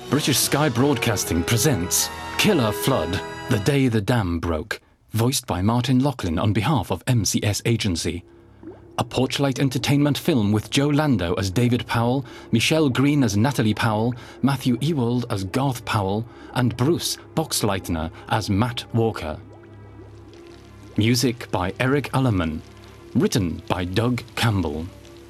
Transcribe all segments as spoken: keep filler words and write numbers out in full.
British Sky Broadcasting presents Killer Flood, The Day the Dam Broke, voiced by Martin Lachlan on behalf of M C S Agency. A Porchlight Entertainment film with Joe Lando as David Powell, Michelle Green as Natalie Powell, Matthew Ewald as Garth Powell, and Bruce Boxleitner as Matt Walker. Music by Eric Alleman. Written by Doug Campbell.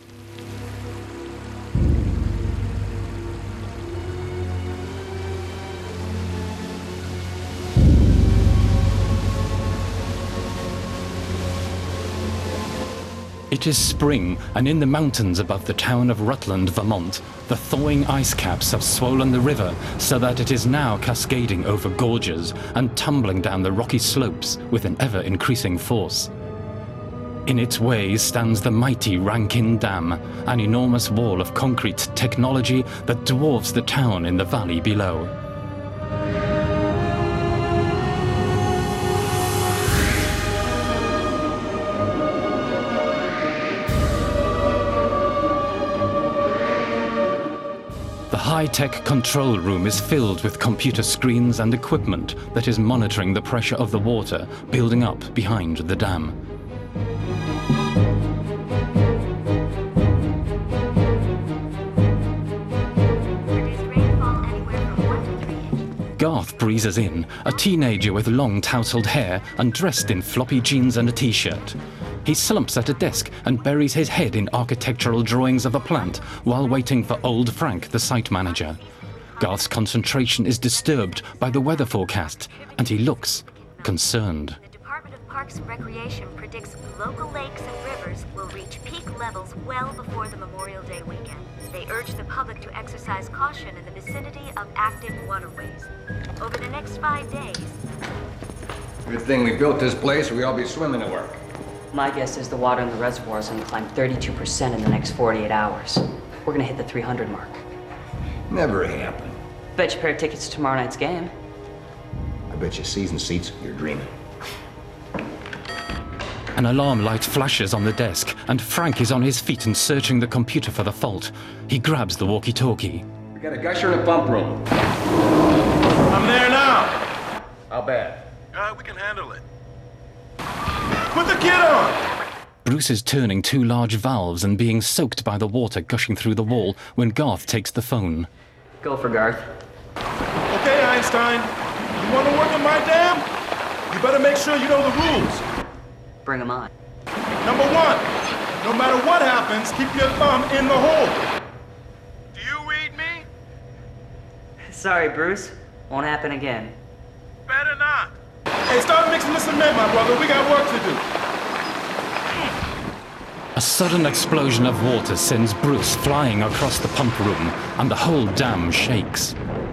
It is spring, and in the mountains above the town of Rutland, Vermont, the thawing ice caps have swollen the river so that it is now cascading over gorges and tumbling down the rocky slopes with an ever-increasing force. In its way stands the mighty Rankin Dam, an enormous wall of concrete technology that dwarfs the town in the valley below. The high-tech control room is filled with computer screens and equipment that is monitoring the pressure of the water building up behind the dam. Garth breezes in, a teenager with long tousled hair and dressed in floppy jeans and a t-shirt. He slumps at a desk and buries his head in architectural drawings of the plant while waiting for old Frank, the site manager. Garth's concentration is disturbed by the weather forecast, and he looks concerned. The Department of Parks and Recreation predicts local lakes and rivers will reach peak levels well before the Memorial Day weekend. They urge the public to exercise caution in the vicinity of active waterways. Over the next five days... Good thing we built this place or we'd all be swimming to work. My guess is the water in the reservoir is going to climb thirty-two percent in the next forty-eight hours. We're going to hit the three hundred mark. Never happened. Bet you a pair of tickets to tomorrow night's game. I bet you season seats, you're dreaming. An alarm light flashes on the desk, and Frank is on his feet and searching the computer for the fault. He grabs the walkie-talkie. We got a gusher in the pump room. I'm there now. How bad? Uh, we can handle it. Put the kid on! Bruce is turning two large valves and being soaked by the water gushing through the wall when Garth takes the phone. Go for Garth. Okay, Einstein. You want to work in my dam? You better make sure you know the rules. Bring him on. Number one, no matter what happens, keep your thumb in the hole. Do you read me? Sorry, Bruce. Won't happen again. Better not. Hey, start mixing the cement, my brother. We got work to do. A sudden explosion of water sends Bruce flying across the pump room, and the whole dam shakes.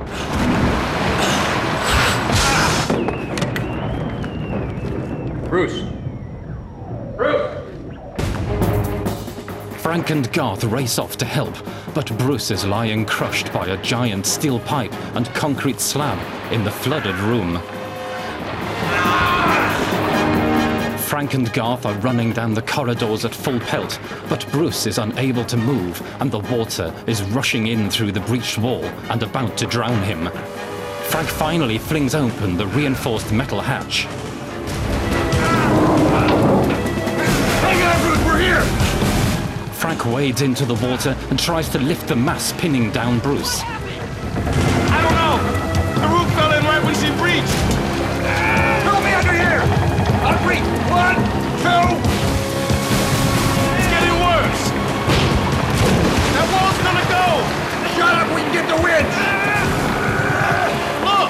Bruce. Bruce! Frank and Garth race off to help, but Bruce is lying crushed by a giant steel pipe and concrete slab in the flooded room. Frank and Garth are running down the corridors at full pelt, but Bruce is unable to move, and the water is rushing in through the breached wall and about to drown him. Frank finally flings open the reinforced metal hatch. Hang on, Bruce, we're here! Frank wades into the water and tries to lift the mass pinning down Bruce. I don't know. The roof fell in right when she breached. Throw me under here! I'll breathe. One, two. It's getting worse. That wall's gonna go. Shut up, we can get the wind. Look.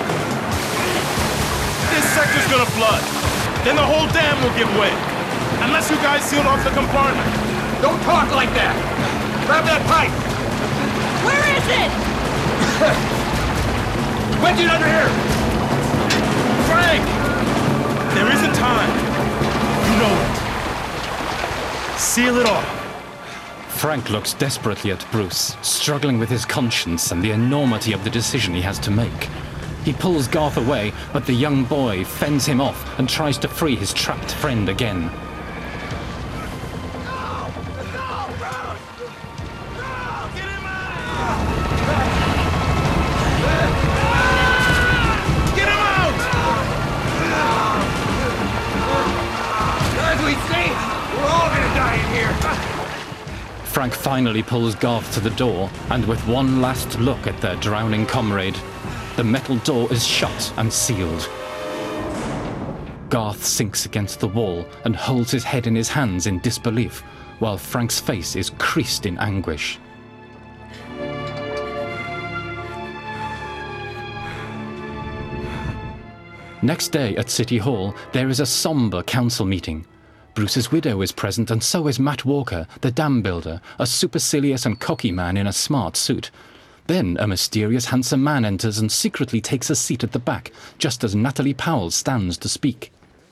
This sector's gonna flood. Then the whole dam will give way. Unless you guys sealed off the compartment. Don't talk like that. Grab that pipe. Where is it? Wedge it under here. Frank. There isn't time. You know it. Seal it off. Frank looks desperately at Bruce, struggling with his conscience and the enormity of the decision he has to make. He pulls Garth away, but the young boy fends him off and tries to free his trapped friend again. Get him out! Frank finally pulls Garth to the door, and with one last look at their drowning comrade, the metal door is shut and sealed. Garth sinks against the wall and holds his head in his hands in disbelief, while Frank's face is creased in anguish. Next day at City Hall, there is a somber council meeting. Bruce's widow is present, and so is Matt Walker, the dam builder, a supercilious and cocky man in a smart suit. Then a mysterious handsome man enters and secretly takes a seat at the back, just as Natalie Powell stands to speak.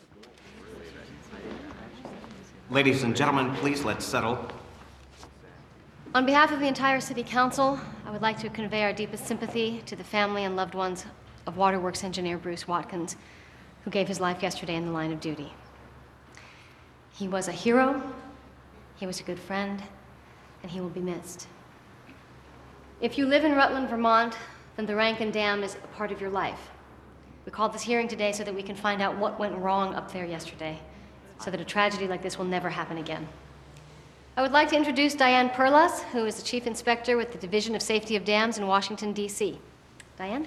Ladies and gentlemen, please let's settle. On behalf of the entire City Council, I would like to convey our deepest sympathy to the family and loved ones of Waterworks engineer Bruce Watkins, who gave his life yesterday in the line of duty. He was a hero, he was a good friend, and he will be missed. If you live in Rutland, Vermont, then the Rankin Dam is a part of your life. We called this hearing today so that we can find out what went wrong up there yesterday, so that a tragedy like this will never happen again. I would like to introduce Diane Perlas, who is the Chief Inspector with the Division of Safety of Dams in Washington, D C Diane?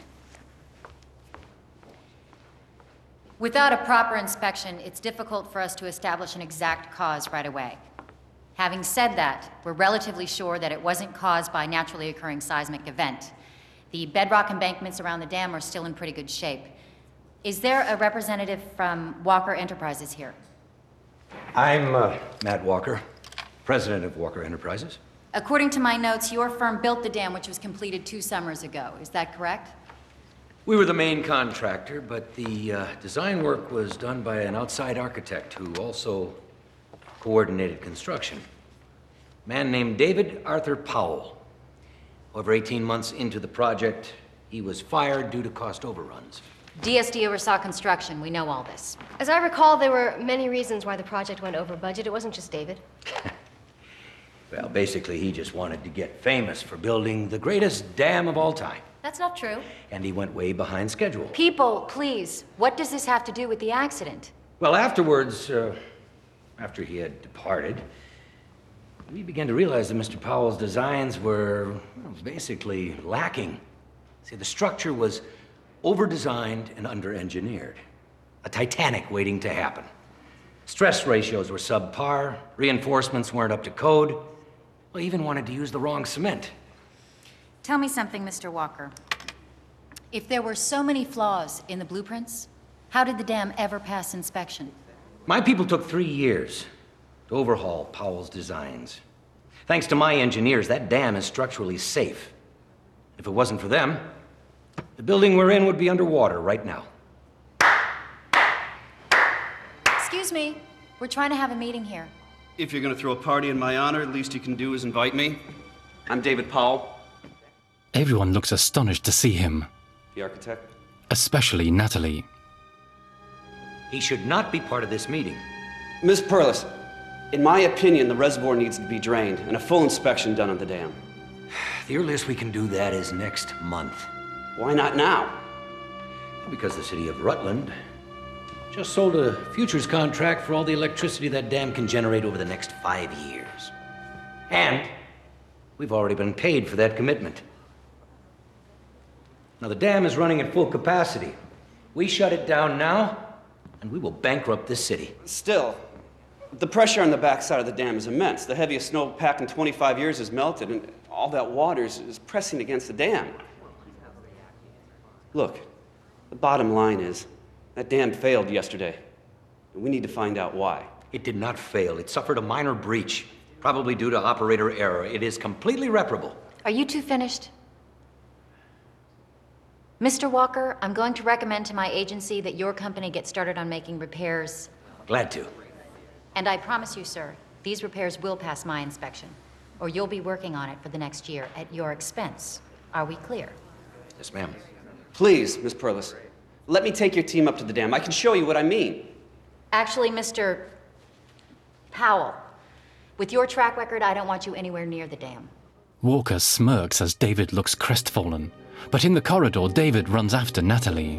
Without a proper inspection, it's difficult for us to establish an exact cause right away. Having said that, we're relatively sure that it wasn't caused by a naturally occurring seismic event. The bedrock embankments around the dam are still in pretty good shape. Is there a representative from Walker Enterprises here? I'm uh, Matt Walker, president of Walker Enterprises. According to my notes, your firm built the dam, which was completed two summers ago. Is that correct? We were the main contractor, but the uh, design work was done by an outside architect who also coordinated construction. A man named David Arthur Powell. Over eighteen months into the project, he was fired due to cost overruns. D S D oversaw construction. We know all this. As I recall, there were many reasons why the project went over budget. It wasn't just David. Well, basically, he just wanted to get famous for building the greatest dam of all time. That's not true. And he went way behind schedule. People, please, what does this have to do with the accident? Well, afterwards, uh, after he had departed, we began to realize that Mister Powell's designs were well, basically lacking. See, the structure was over-designed and under-engineered. A Titanic waiting to happen. Stress ratios were subpar, reinforcements weren't up to code. Well, he even wanted to use the wrong cement. Tell me something, Mister Walker. If there were so many flaws in the blueprints, how did the dam ever pass inspection? My people took three years to overhaul Powell's designs. Thanks to my engineers, that dam is structurally safe. If it wasn't for them, the building we're in would be underwater right now. Excuse me. We're trying to have a meeting here. If you're gonna throw a party in my honor, the least you can do is invite me. I'm David Powell. Everyone looks astonished to see him, The architect? especially Natalie. He should not be part of this meeting. Miss Perlis, in my opinion, the reservoir needs to be drained and a full inspection done on the dam. The earliest we can do that is next month. Why not now? Because the city of Rutland just sold a futures contract for all the electricity that dam can generate over the next five years. And we've already been paid for that commitment. Now, the dam is running at full capacity. We shut it down now, and we will bankrupt this city. Still, the pressure on the backside of the dam is immense. The heaviest snowpack in twenty-five years has melted, and all that water is, is pressing against the dam. Look, the bottom line is, that dam failed yesterday, and we need to find out why. It did not fail. It suffered a minor breach, probably due to operator error. It is completely reparable. Are you two finished? Mister Walker, I'm going to recommend to my agency that your company get started on making repairs. Glad to. And I promise you, sir, these repairs will pass my inspection, or you'll be working on it for the next year at your expense. Are we clear? Yes, ma'am. Please, Miss Perlis, let me take your team up to the dam. I can show you what I mean. Actually, Mister Powell, with your track record, I don't want you anywhere near the dam. Walker smirks as David looks crestfallen. But in the corridor, David runs after Natalie.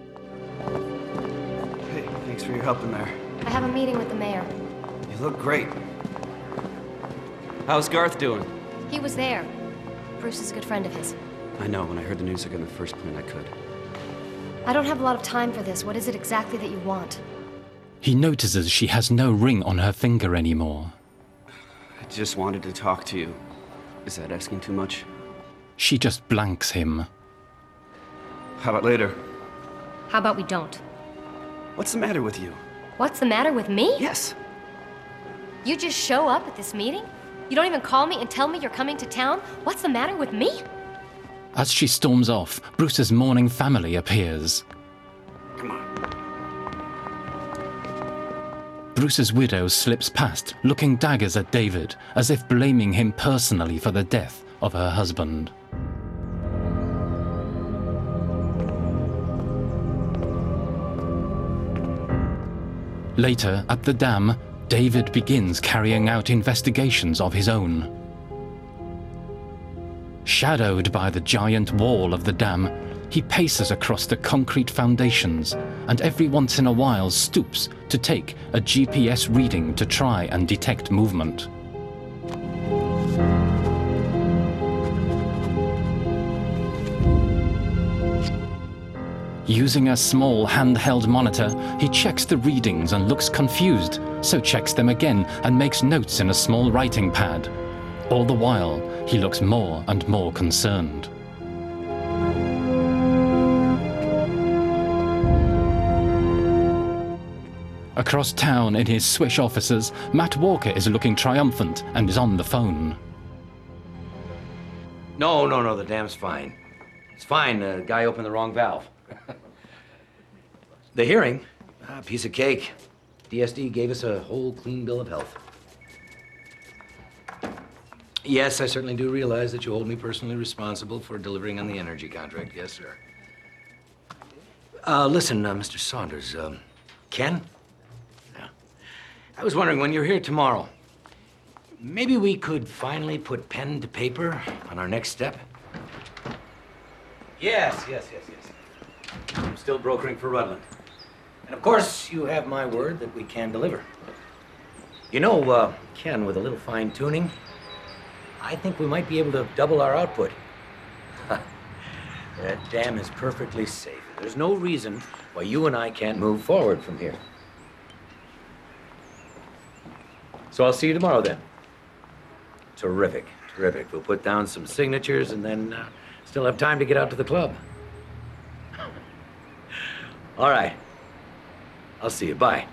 Hey, thanks for your help in there. I have a meeting with the mayor. You look great. How's Garth doing? He was there. Bruce is a good friend of his. I know, when I heard the news took in the first plane, I could. I don't have a lot of time for this. What is it exactly that you want? He notices she has no ring on her finger anymore. I just wanted to talk to you. Is that asking too much? She just blanks him. How about later? How about we don't? What's the matter with you? What's the matter with me? Yes. You just show up at this meeting? You don't even call me and tell me you're coming to town? What's the matter with me? As she storms off, Bruce's mourning family appears. Come on. Bruce's widow slips past, looking daggers at David, as if blaming him personally for the death of her husband. Later, at the dam, David begins carrying out investigations of his own. Shadowed by the giant wall of the dam, he paces across the concrete foundations and every once in a while stoops to take a G P S reading to try and detect movement. Using a small handheld monitor, he checks the readings and looks confused, so checks them again and makes notes in a small writing pad. All the while, he looks more and more concerned. Across town in his Swish offices, Matt Walker is looking triumphant and is on the phone. No, no, no, the dam's fine. It's fine, the guy opened the wrong valve. The hearing, a piece of cake. D S D gave us a whole clean bill of health. Yes, I certainly do realize that you hold me personally responsible for delivering on the energy contract. Yes, sir. Uh, listen, uh, Mister Saunders, um, Ken? Yeah. I was wondering, when you're here tomorrow, maybe we could finally put pen to paper on our next step? Yes, yes, yes, yes. I'm still brokering for Rutland. And of course, you have my word that we can deliver. You know, uh, Ken, with a little fine-tuning, I think we might be able to double our output. That dam is perfectly safe. There's no reason why you and I can't move forward from here. So I'll see you tomorrow, then. Terrific, terrific. We'll put down some signatures and then uh, still have time to get out to the club. All right. I'll see you. Bye.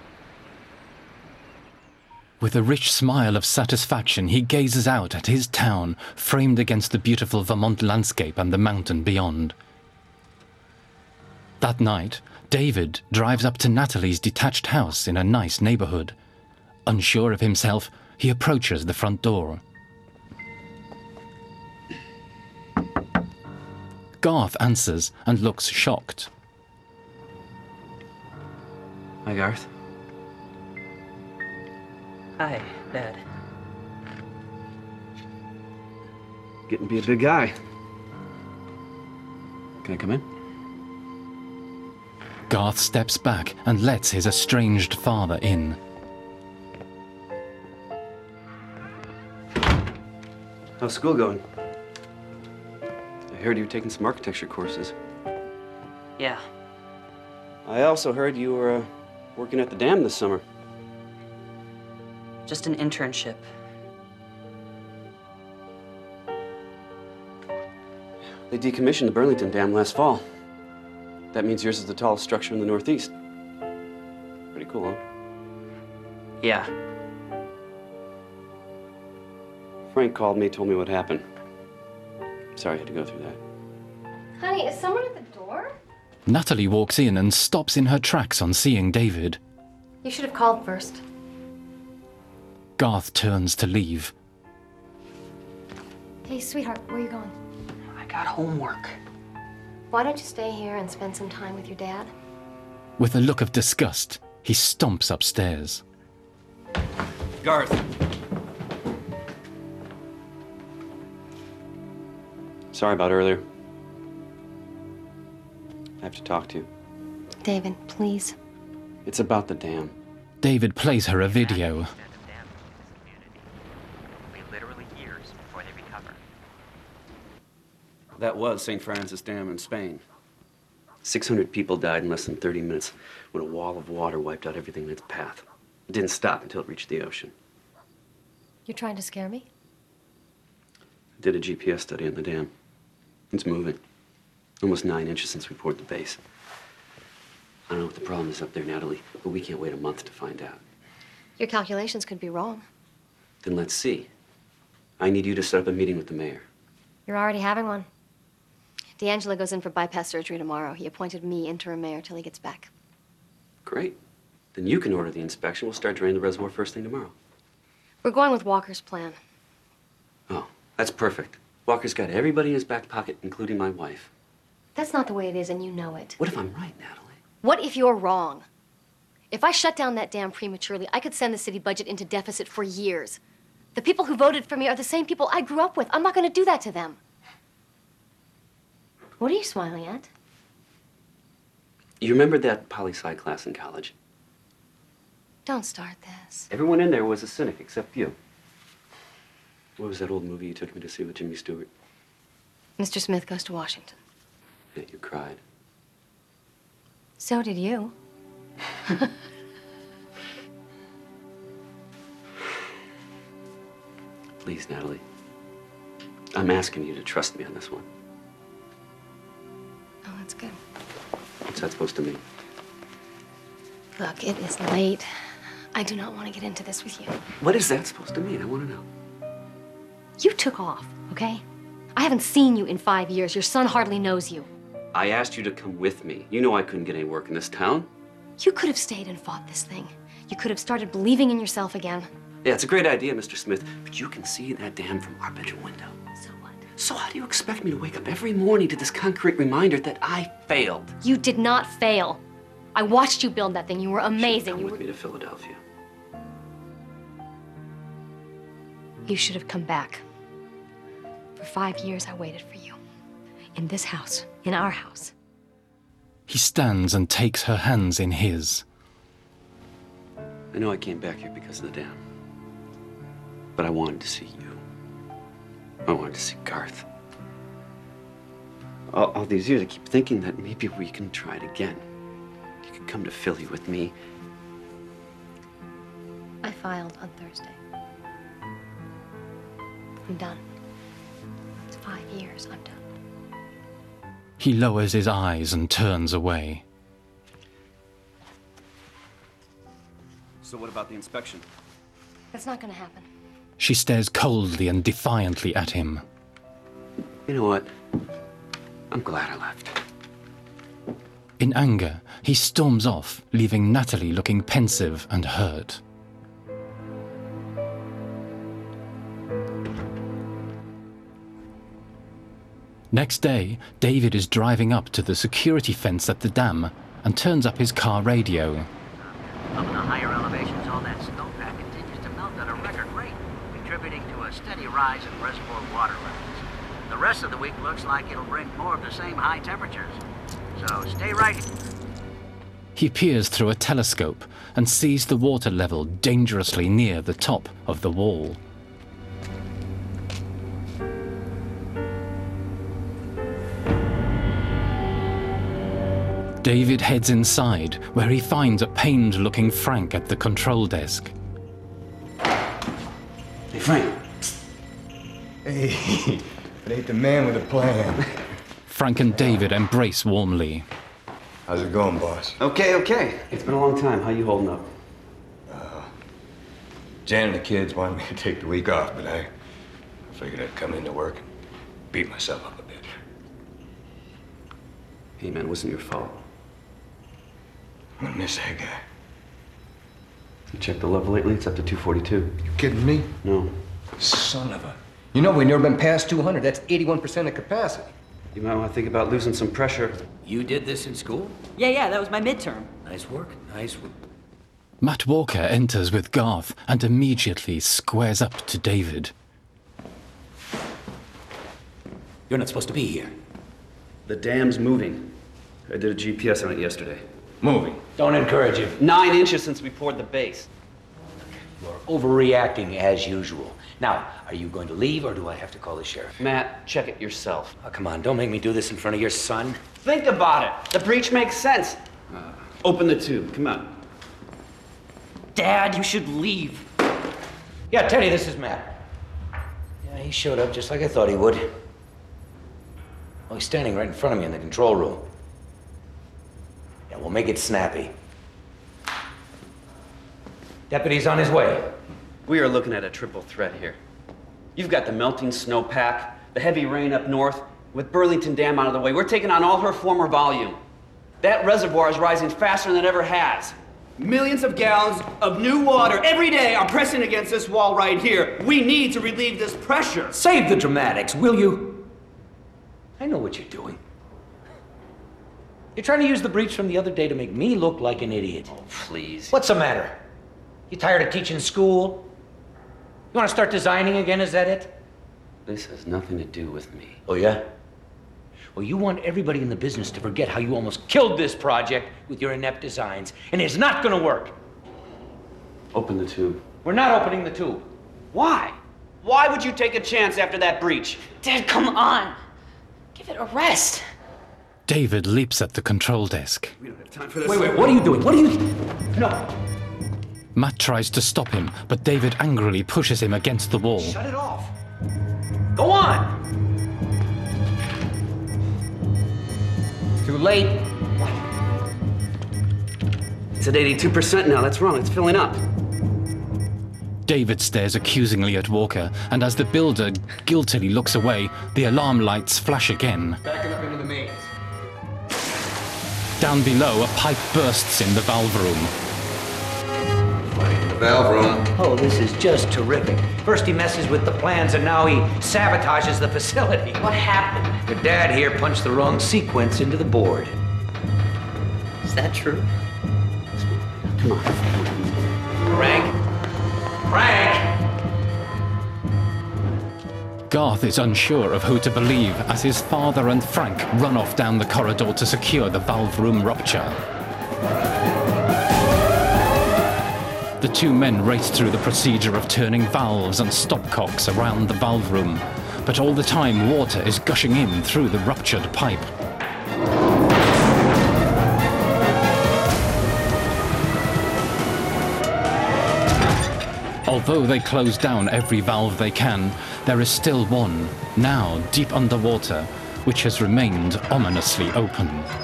With a rich smile of satisfaction, he gazes out at his town, framed against the beautiful Vermont landscape and the mountain beyond. That night, David drives up to Natalie's detached house in a nice neighborhood. Unsure of himself, he approaches the front door. Garth answers and looks shocked. Hi, Garth. Hi, Dad. Getting to be a big guy. Can I come in? Garth steps back and lets his estranged father in. How's school going? I heard you were taking some architecture courses. Yeah. I also heard you were uh, working at the dam this summer. Just an internship. They decommissioned the Burlington Dam last fall. That means yours is the tallest structure in the Northeast. Pretty cool, huh? Yeah. Frank called me, told me what happened. Sorry I had to go through that. Honey, is someone at the door? Natalie walks in and stops in her tracks on seeing David. You should have called first. Garth turns to leave. Hey, sweetheart, where are you going? I got homework. Why don't you stay here and spend some time with your dad? With a look of disgust, he stomps upstairs. Garth. Sorry about earlier. I have to talk to you. David, please. It's about the dam. David plays her a video. We literally that was Saint Francis Dam in Spain. six hundred people died in less than thirty minutes when a wall of water wiped out everything in its path. It didn't stop until it reached the ocean. You're trying to scare me? I did a G P S study on the dam. It's moving. Almost nine inches since we poured the base. I don't know what the problem is up there, Natalie, but we can't wait a month to find out. Your calculations could be wrong. Then let's see. I need you to set up a meeting with the mayor. You're already having one. D'Angelo goes in for bypass surgery tomorrow. He appointed me interim mayor till he gets back. Great. Then you can order the inspection. We'll start draining the reservoir first thing tomorrow. We're going with Walker's plan. Oh, that's perfect. Walker's got everybody in his back pocket, including my wife. That's not the way it is, and you know it. What if I'm right, Natalie? What if you're wrong? If I shut down that dam prematurely, I could send the city budget into deficit for years. The people who voted for me are the same people I grew up with. I'm not going to do that to them. What are you smiling at? You remember that poli-sci class in college? Don't start this. Everyone in there was a cynic except you. What was that old movie you took me to see with Jimmy Stewart? Mister Smith Goes to Washington. Yeah, you cried. So did you. Please, Natalie. I'm asking you to trust me on this one. Oh, that's good. What's that supposed to mean? Look, it is late. I do not want to get into this with you. What is that supposed to mean? I want to know. You took off, okay? I haven't seen you in five years. Your son hardly knows you. I asked you to come with me. You know I couldn't get any work in this town. You could have stayed and fought this thing. You could have started believing in yourself again. Yeah, it's a great idea, Mister Smith, but you can see that dam from our bedroom window. So what? So how do you expect me to wake up every morning to this concrete reminder that I failed? You did not fail. I watched you build that thing. You were amazing. Come You with were... me to Philadelphia. You should have come back. For five years, I waited for you. In this house. In our house. He stands and takes her hands in his. I know I came back here because of the dam. But I wanted to see you. I wanted to see Garth. All, all these years, I keep thinking that maybe we can try it again. You could come to Philly with me. I filed on Thursday. I'm done. It's five years. I'm done. He lowers his eyes and turns away. So what about the inspection? That's not going to happen. She stares coldly and defiantly at him. You know what? I'm glad I left. In anger, he storms off, leaving Natalie looking pensive and hurt. Next day, David is driving up to the security fence at the dam and turns up his car radio. Up in the higher elevations, all that snowpack continues to melt at a record rate, contributing to a steady rise in reservoir water levels. The rest of the week looks like it'll bring more of the same high temperatures. So stay right here. He peers through a telescope and sees the water level dangerously near the top of the wall. David heads inside, where he finds a pained-looking Frank at the control desk. Hey, Frank. Hey, it ain't the man with a plan. Frank and David embrace warmly. How's it going, boss? Okay, okay. It's been a long time. How you holding up? Uh, Jan and the kids wanted me to take the week off, but I figured I'd come into work and beat myself up a bit. Hey, man, it wasn't your fault. I'm gonna miss that guy. You checked the level lately? It's up to two forty-two. You kidding me? No. Son of a... You know we've never been past two hundred. That's eighty-one percent of capacity. You might want to think about losing some pressure. You did this in school? Yeah, yeah, that was my midterm. Nice work, nice work. Matt Walker enters with Garth and immediately squares up to David. You're not supposed to be here. The dam's moving. I did a G P S on it yesterday. Moving. Don't encourage him. Nine inches since we poured the base. You're overreacting as usual. Now, are you going to leave, or do I have to call the sheriff? Matt, check it yourself. Oh, come on, don't make me do this in front of your son. Think about it. The breach makes sense. Uh, open the tube. Come on. Dad, you should leave. Yeah, Teddy, this is Matt. Yeah, he showed up just like I thought he would. Well, he's standing right in front of me in the control room. Yeah, we'll make it snappy. Deputy's on his way. We are looking at a triple threat here. You've got the melting snowpack, the heavy rain up north, with Burlington Dam out of the way. We're taking on all her former volume. That reservoir is rising faster than it ever has. Millions of gallons of new water every day are pressing against this wall right here. We need to relieve this pressure. Save the dramatics, will you? I know what you're doing. You're trying to use the breach from the other day to make me look like an idiot. Oh, please. What's the matter? You tired of teaching school? You want to start designing again, is that it? This has nothing to do with me. Oh, yeah? Well, you want everybody in the business to forget how you almost killed this project with your inept designs, and it's not gonna work. Open the tube. We're not opening the tube. Why? Why would you take a chance after that breach? Dad, come on. Give it a rest. David leaps at the control desk. We don't have time for this. Wait, wait, what are you doing? What are you... No. Matt tries to stop him, but David angrily pushes him against the wall. Shut it off. Go on. Too late. It's at eighty-two percent now. That's wrong. It's filling up. David stares accusingly at Walker, and as the builder guiltily looks away, the alarm lights flash again. Backing up into the mains. Down below, a pipe bursts in the valve room. Fighting in the valve room. Oh, this is just terrific. First he messes with the plans, and now he sabotages the facility. What happened? Your dad here punched the wrong sequence into the board. Is that true? Come on. Frank? Frank! Garth is unsure of who to believe as his father and Frank run off down the corridor to secure the valve room rupture. The two men race through the procedure of turning valves and stopcocks around the valve room, but all the time water is gushing in through the ruptured pipe. Although they close down every valve they can, there is still one, now deep underwater, which has remained ominously open.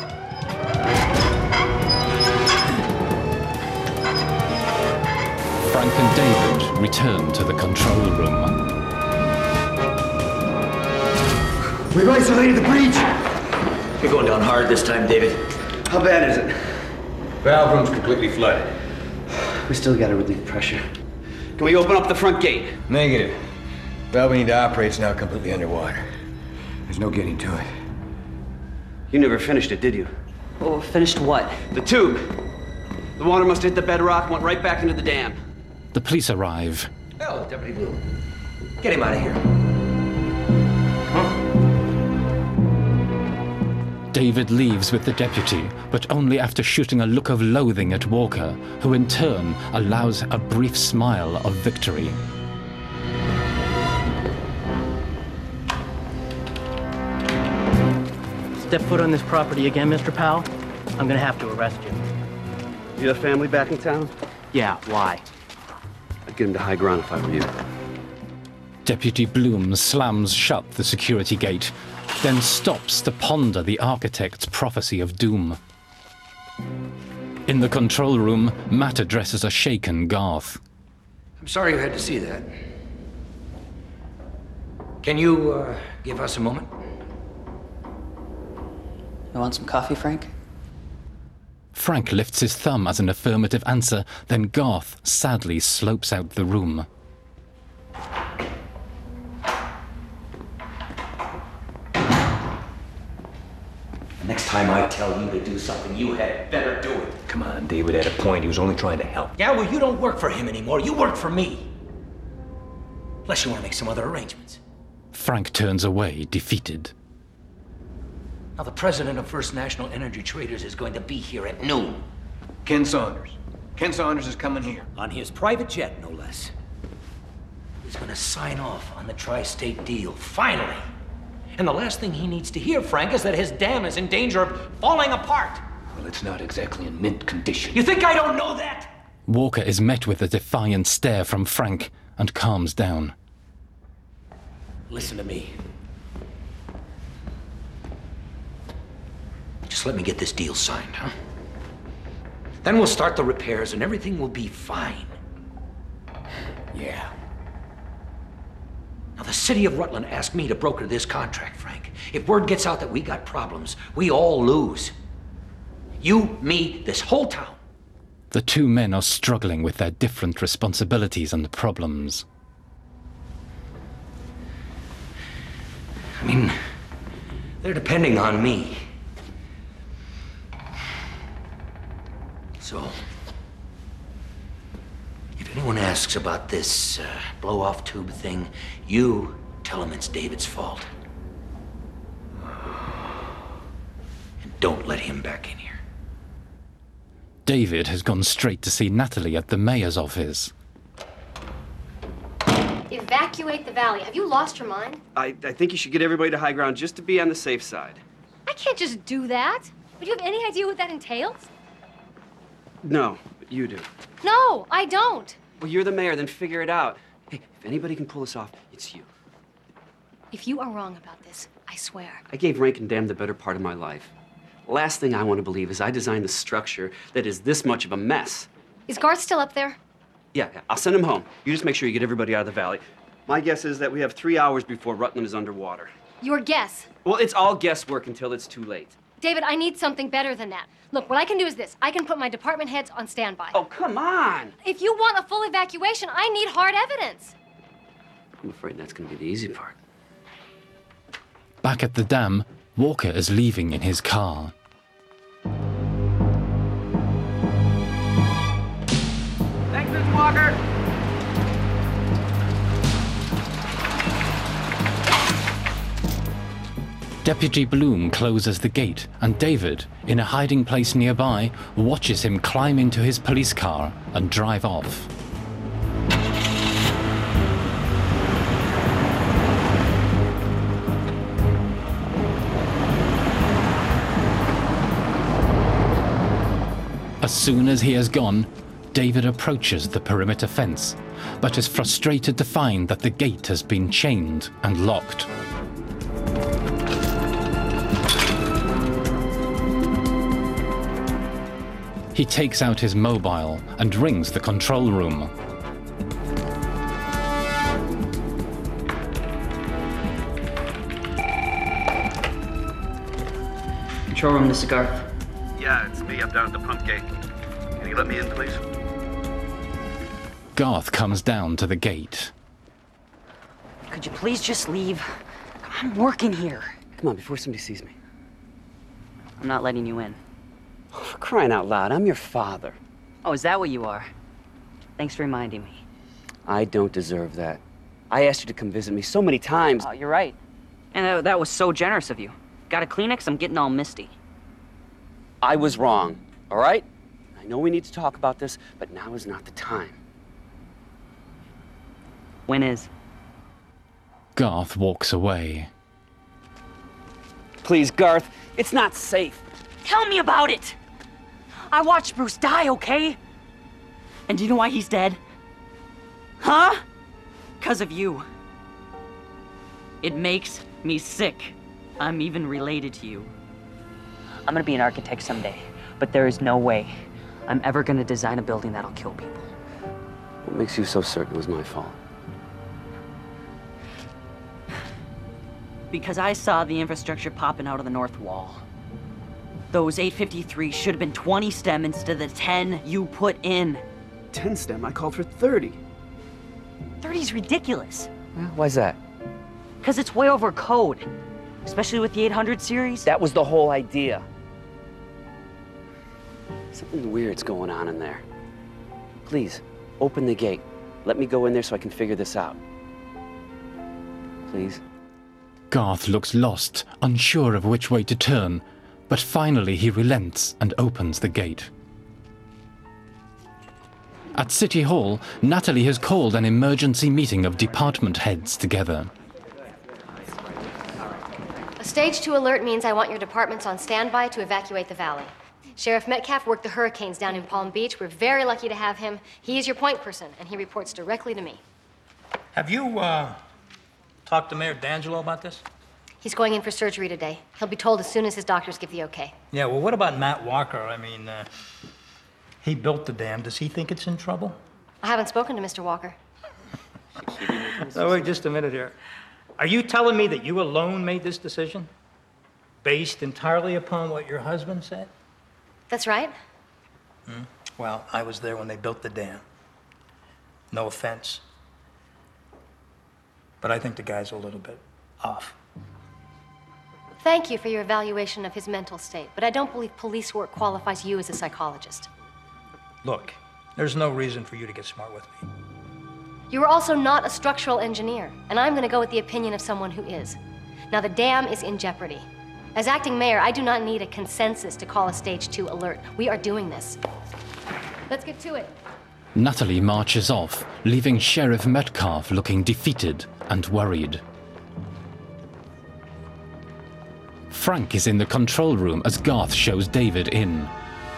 Frank and David return to the control room. We've isolated the breach. You're going down hard this time, David. How bad is it? Valve room's completely flooded. We still gotta relieve pressure. Can we open up the front gate? Negative. Valve we need to operate's now completely underwater. There's no getting to it. You never finished it, did you? Oh, finished what? The tube. The water must have hit the bedrock and went right back into the dam. The police arrive. Oh, Deputy Blue. Get him out of here. David leaves with the deputy, but only after shooting a look of loathing at Walker, who in turn allows a brief smile of victory. Step foot on this property again, Mister Powell, I'm gonna have to arrest you. You have family back in town? Yeah, why? I'd get him to high ground if I were you. Deputy Bloom slams shut the security gate, then stops to ponder the architect's prophecy of doom. In the control room, Matt addresses a shaken Garth. I'm sorry you had to see that. Can you, uh, give us a moment? You want some coffee, Frank? Frank lifts his thumb as an affirmative answer, then Garth sadly slopes out the room. Next time I tell you to do something, you had better do it. Come on, David had a point. He was only trying to help. Yeah, well, you don't work for him anymore. You work for me. Unless you want to make some other arrangements. Frank turns away, defeated. Now, the president of First National Energy Traders is going to be here at noon. Ken Saunders. Ken Saunders is coming here. On his private jet, no less. He's gonna sign off on the tri-state deal, finally. And the last thing he needs to hear, Frank, is that his dam is in danger of falling apart. Well, it's not exactly in mint condition. You think I don't know that? Walker is met with a defiant stare from Frank and calms down. Listen to me. Just let me get this deal signed, huh? Then we'll start the repairs and everything will be fine. Yeah. Now, the city of Rutland asked me to broker this contract, Frank. If word gets out that we got problems, we all lose. You, me, this whole town. The two men are struggling with their different responsibilities and problems. I mean, they're depending on me. So, if anyone asks about this uh, blow-off tube thing, you tell them it's David's fault. And don't let him back in here. David has gone straight to see Natalie at the mayor's office. Evacuate the valley. Have you lost your mind? I, I think you should get everybody to high ground just to be on the safe side. I can't just do that. Would you have any idea what that entails? No, you do. No, I don't. Well, you're the mayor, then figure it out. Hey, if anybody can pull this off, it's you. If you are wrong about this, I swear. I gave Rankin Dam the better part of my life. Last thing I want to believe is I designed a structure that is this much of a mess. Is Garth still up there? Yeah, yeah, I'll send him home. You just make sure you get everybody out of the valley. My guess is that we have three hours before Rutland is underwater. Your guess. Well, it's all guesswork until it's too late. David, I need something better than that. Look, what I can do is this. I can put my department heads on standby. Oh, come on! If you want a full evacuation, I need hard evidence. I'm afraid that's going to be the easy part. Back at the dam, Walker is leaving in his car. Thanks, Miss Walker. Deputy Bloom closes the gate, and David, in a hiding place nearby, watches him climb into his police car and drive off. As soon as he has gone, David approaches the perimeter fence, but is frustrated to find that the gate has been chained and locked. He takes out his mobile and rings the control room. Control room, this is Garth. Yeah, it's me up down at the pump gate. Can you let me in, please? Garth comes down to the gate. Could you please just leave? I'm working here. Come on, before somebody sees me. I'm not letting you in. For crying out loud, I'm your father. Oh, is that what you are? Thanks for reminding me. I don't deserve that. I asked you to come visit me so many times. Oh, you're right. And that, that was so generous of you. Got a Kleenex? I'm getting all misty. I was wrong, all right? I know we need to talk about this, but now is not the time. When is? Garth walks away. Please, Garth, it's not safe. Tell me about it! I watched Bruce die, okay? And do you know why he's dead? Huh? Because of you. It makes me sick. I'm even related to you. I'm gonna be an architect someday, but there is no way I'm ever gonna design a building that'll kill people. What makes you so certain it was my fault? Because I saw the infrastructure popping out of the north wall. Those eight fifty-three should have been twenty stem instead of the ten you put in. ten stem? I called for thirty. thirty's ridiculous. Well, why's that? Because it's way over code. Especially with the eight hundred series. That was the whole idea. Something weird's going on in there. Please, open the gate. Let me go in there so I can figure this out. Please. Garth looks lost, unsure of which way to turn, but finally he relents and opens the gate. At City Hall, Natalie has called an emergency meeting of department heads together. A stage two alert means I want your departments on standby to evacuate the valley. Sheriff Metcalf worked the hurricanes down in Palm Beach. We're very lucky to have him. He is your point person, and he reports directly to me. Have you, uh, talked to Mayor D'Angelo about this? He's going in for surgery today. He'll be told as soon as his doctors give the okay. Yeah, well, what about Matt Walker? I mean, uh, he built the dam. Does he think it's in trouble? I haven't spoken to Mister Walker. Oh, wait just a minute here. Are you telling me that you alone made this decision? Based entirely upon what your husband said? That's right. Hmm? Well, I was there when they built the dam. No offense. But I think the guy's a little bit off. Thank you for your evaluation of his mental state, but I don't believe police work qualifies you as a psychologist. Look, there's no reason for you to get smart with me. You are also not a structural engineer, and I'm going to go with the opinion of someone who is. Now, the dam is in jeopardy. As acting mayor, I do not need a consensus to call a stage two alert. We are doing this. Let's get to it. Natalie marches off, leaving Sheriff Metcalf looking defeated and worried. Frank is in the control room as Garth shows David in.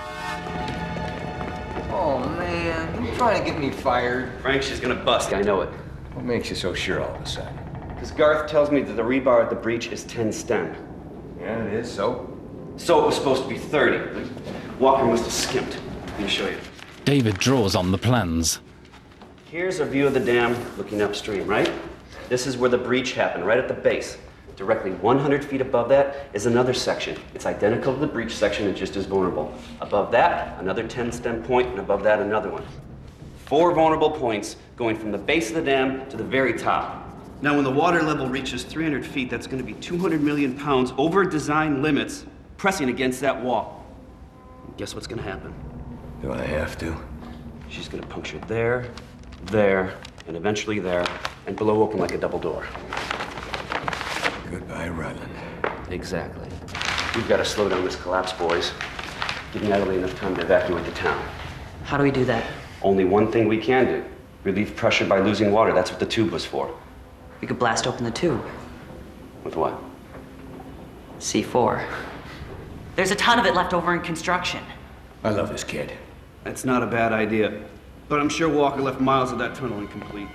Oh, man. You trying to get me fired? Frank, she's gonna bust. I know it. What makes you so sure all of a sudden? Because Garth tells me that the rebar at the breach is ten stem. Yeah, it is, so? So it was supposed to be thirty. Walker must have skimped. Let me show you. David draws on the plans. Here's a view of the dam looking upstream, right? This is where the breach happened, right at the base. Directly one hundred feet above that is another section. It's identical to the breach section and just as vulnerable. Above that, another ten stem point, and above that, another one. Four vulnerable points going from the base of the dam to the very top. Now, when the water level reaches three hundred feet, that's going to be two hundred million pounds over design limits pressing against that wall. Guess what's going to happen? Do I have to? She's going to puncture there, there, and eventually there, and blow open like a double door. Goodbye, Rutland. Exactly. We've got to slow down this collapse, boys. Give Natalie enough time to evacuate the town. How do we do that? Only one thing we can do. Relieve pressure by losing water. That's what the tube was for. We could blast open the tube. With what? C four. There's a ton of it left over in construction. I love this kid. That's not a bad idea. But I'm sure Walker left miles of that tunnel incomplete.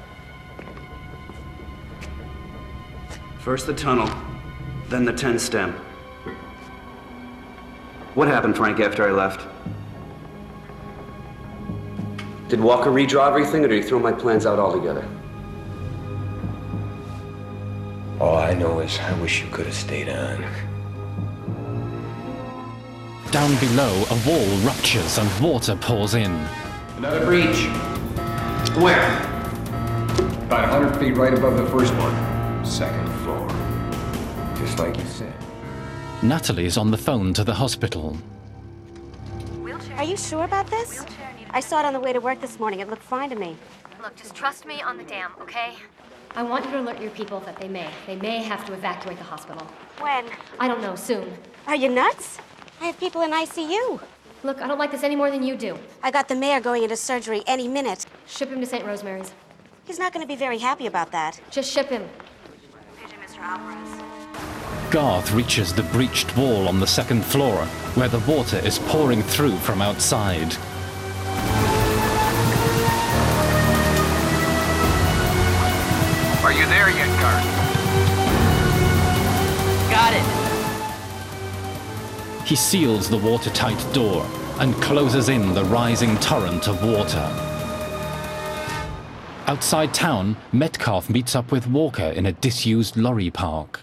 First the tunnel, then the ten stem. What happened, Frank, after I left? Did Walker redraw everything, or did he throw my plans out altogether? All I know is I wish you could have stayed on. Down below, a wall ruptures and water pours in. Another breach. Where? About a hundred feet right above the first one. Second floor. Just like you said. Natalie's on the phone to the hospital. Are you sure about this? I saw it on the way to work this morning. It looked fine to me. Look, just trust me on the dam, okay? I want you to alert your people that they may. They may have to evacuate the hospital. When? I don't know, soon. Are you nuts? I have people in I C U. Look, I don't like this any more than you do. I got the mayor going into surgery any minute. Ship him to Saint Rosemary's. He's not going to be very happy about that. Just ship him. Mister Alvarez. Garth reaches the breached wall on the second floor, where the water is pouring through from outside. Are you there yet, Garth? Got it. He seals the watertight door and closes in the rising torrent of water. Outside town, Metcalf meets up with Walker in a disused lorry park.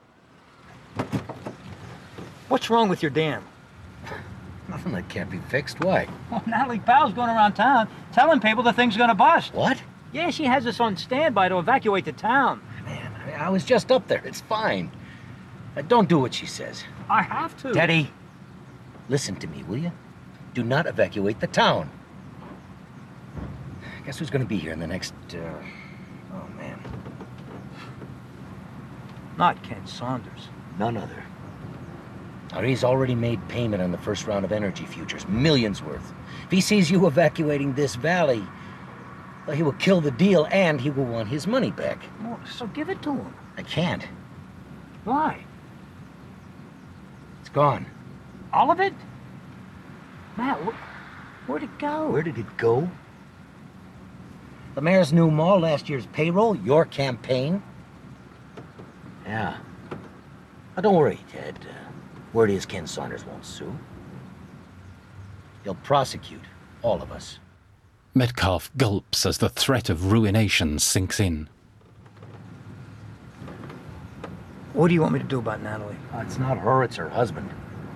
What's wrong with your dam? Nothing that can't be fixed. Why? Well, Natalie Powell's going around town telling people the thing's gonna bust. What? Yeah, she has us on standby to evacuate the town. Man, I, I was just up there. It's fine. Uh, don't do what she says. I have to. Teddy, listen to me, will you? Do not evacuate the town. Guess who's gonna be here in the next, uh... oh, man. Not Ken Saunders. None other Now, he's already made payment on the first round of energy futures, millions worth. If he sees you evacuating this valley, well, he will kill the deal and he will want his money back. Well, so give it to him. I can't. Why? It's gone. All of it? Matt, wh where'd it go? Where did it go? The mayor's new mall, last year's payroll, your campaign. Yeah. Now, don't worry, Ted. Uh, word is Ken Saunders won't sue. He'll prosecute all of us. Metcalf gulps as the threat of ruination sinks in. What do you want me to do about Natalie? Oh, it's not her, it's her husband.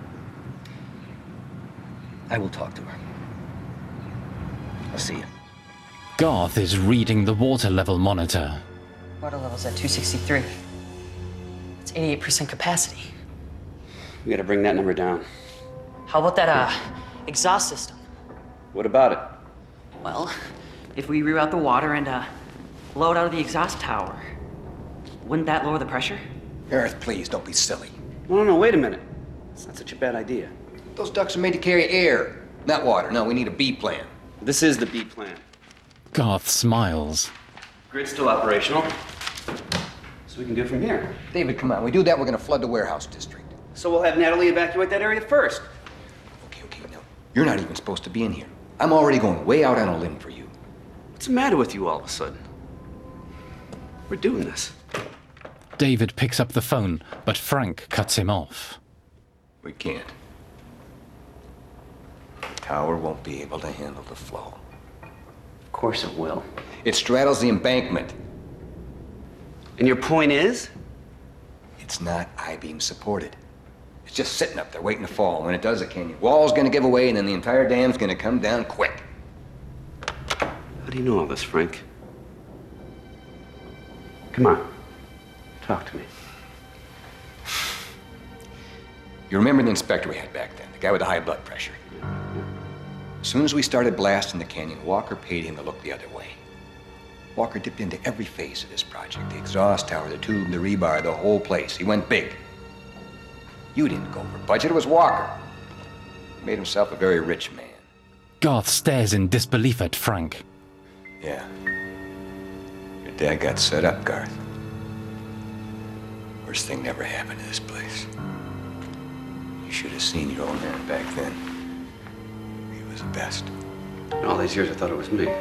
I will talk to her. I'll see you. Garth is reading the water level monitor. Water level's at two sixty-three. It's eighty-eight percent capacity. We gotta bring that number down. How about that, uh, exhaust system? What about it? Well, if we reroute the water and, uh, blow it out of the exhaust tower, wouldn't that lower the pressure? Gareth, please, don't be silly. No, no, no, wait a minute. It's not such a bad idea. Those ducts are made to carry air, not water. No, we need a B plan. This is the B plan. Garth smiles. Grid's still operational, so we can do it from here. David, come on. We do that, we're gonna flood the warehouse district. So we'll have Natalie evacuate that area first. Okay, okay, no. You're not even supposed to be in here. I'm already going way out on a limb for you. What's the matter with you all of a sudden? We're doing this. David picks up the phone, but Frank cuts him off. We can't. The tower won't be able to handle the flow. Of course it will. It straddles the embankment. And your point is? It's not I-beam supported. It's just sitting up there waiting to fall. When it does, the canyon wall's gonna give away and then the entire dam's gonna come down quick. How do you know all this, Frank? Come on. Talk to me. You remember the inspector we had back then, the guy with the high blood pressure? As soon as we started blasting the canyon, Walker paid him to look the other way. Walker dipped into every phase of this project, the exhaust tower, the tube, the rebar, the whole place. He went big. You didn't go over budget, it was Walker. He made himself a very rich man. Garth stares in disbelief at Frank. Yeah. Your dad got set up, Garth. Worst thing never happened to this place. You should have seen your old man back then. He was the best. All these years I thought it was me.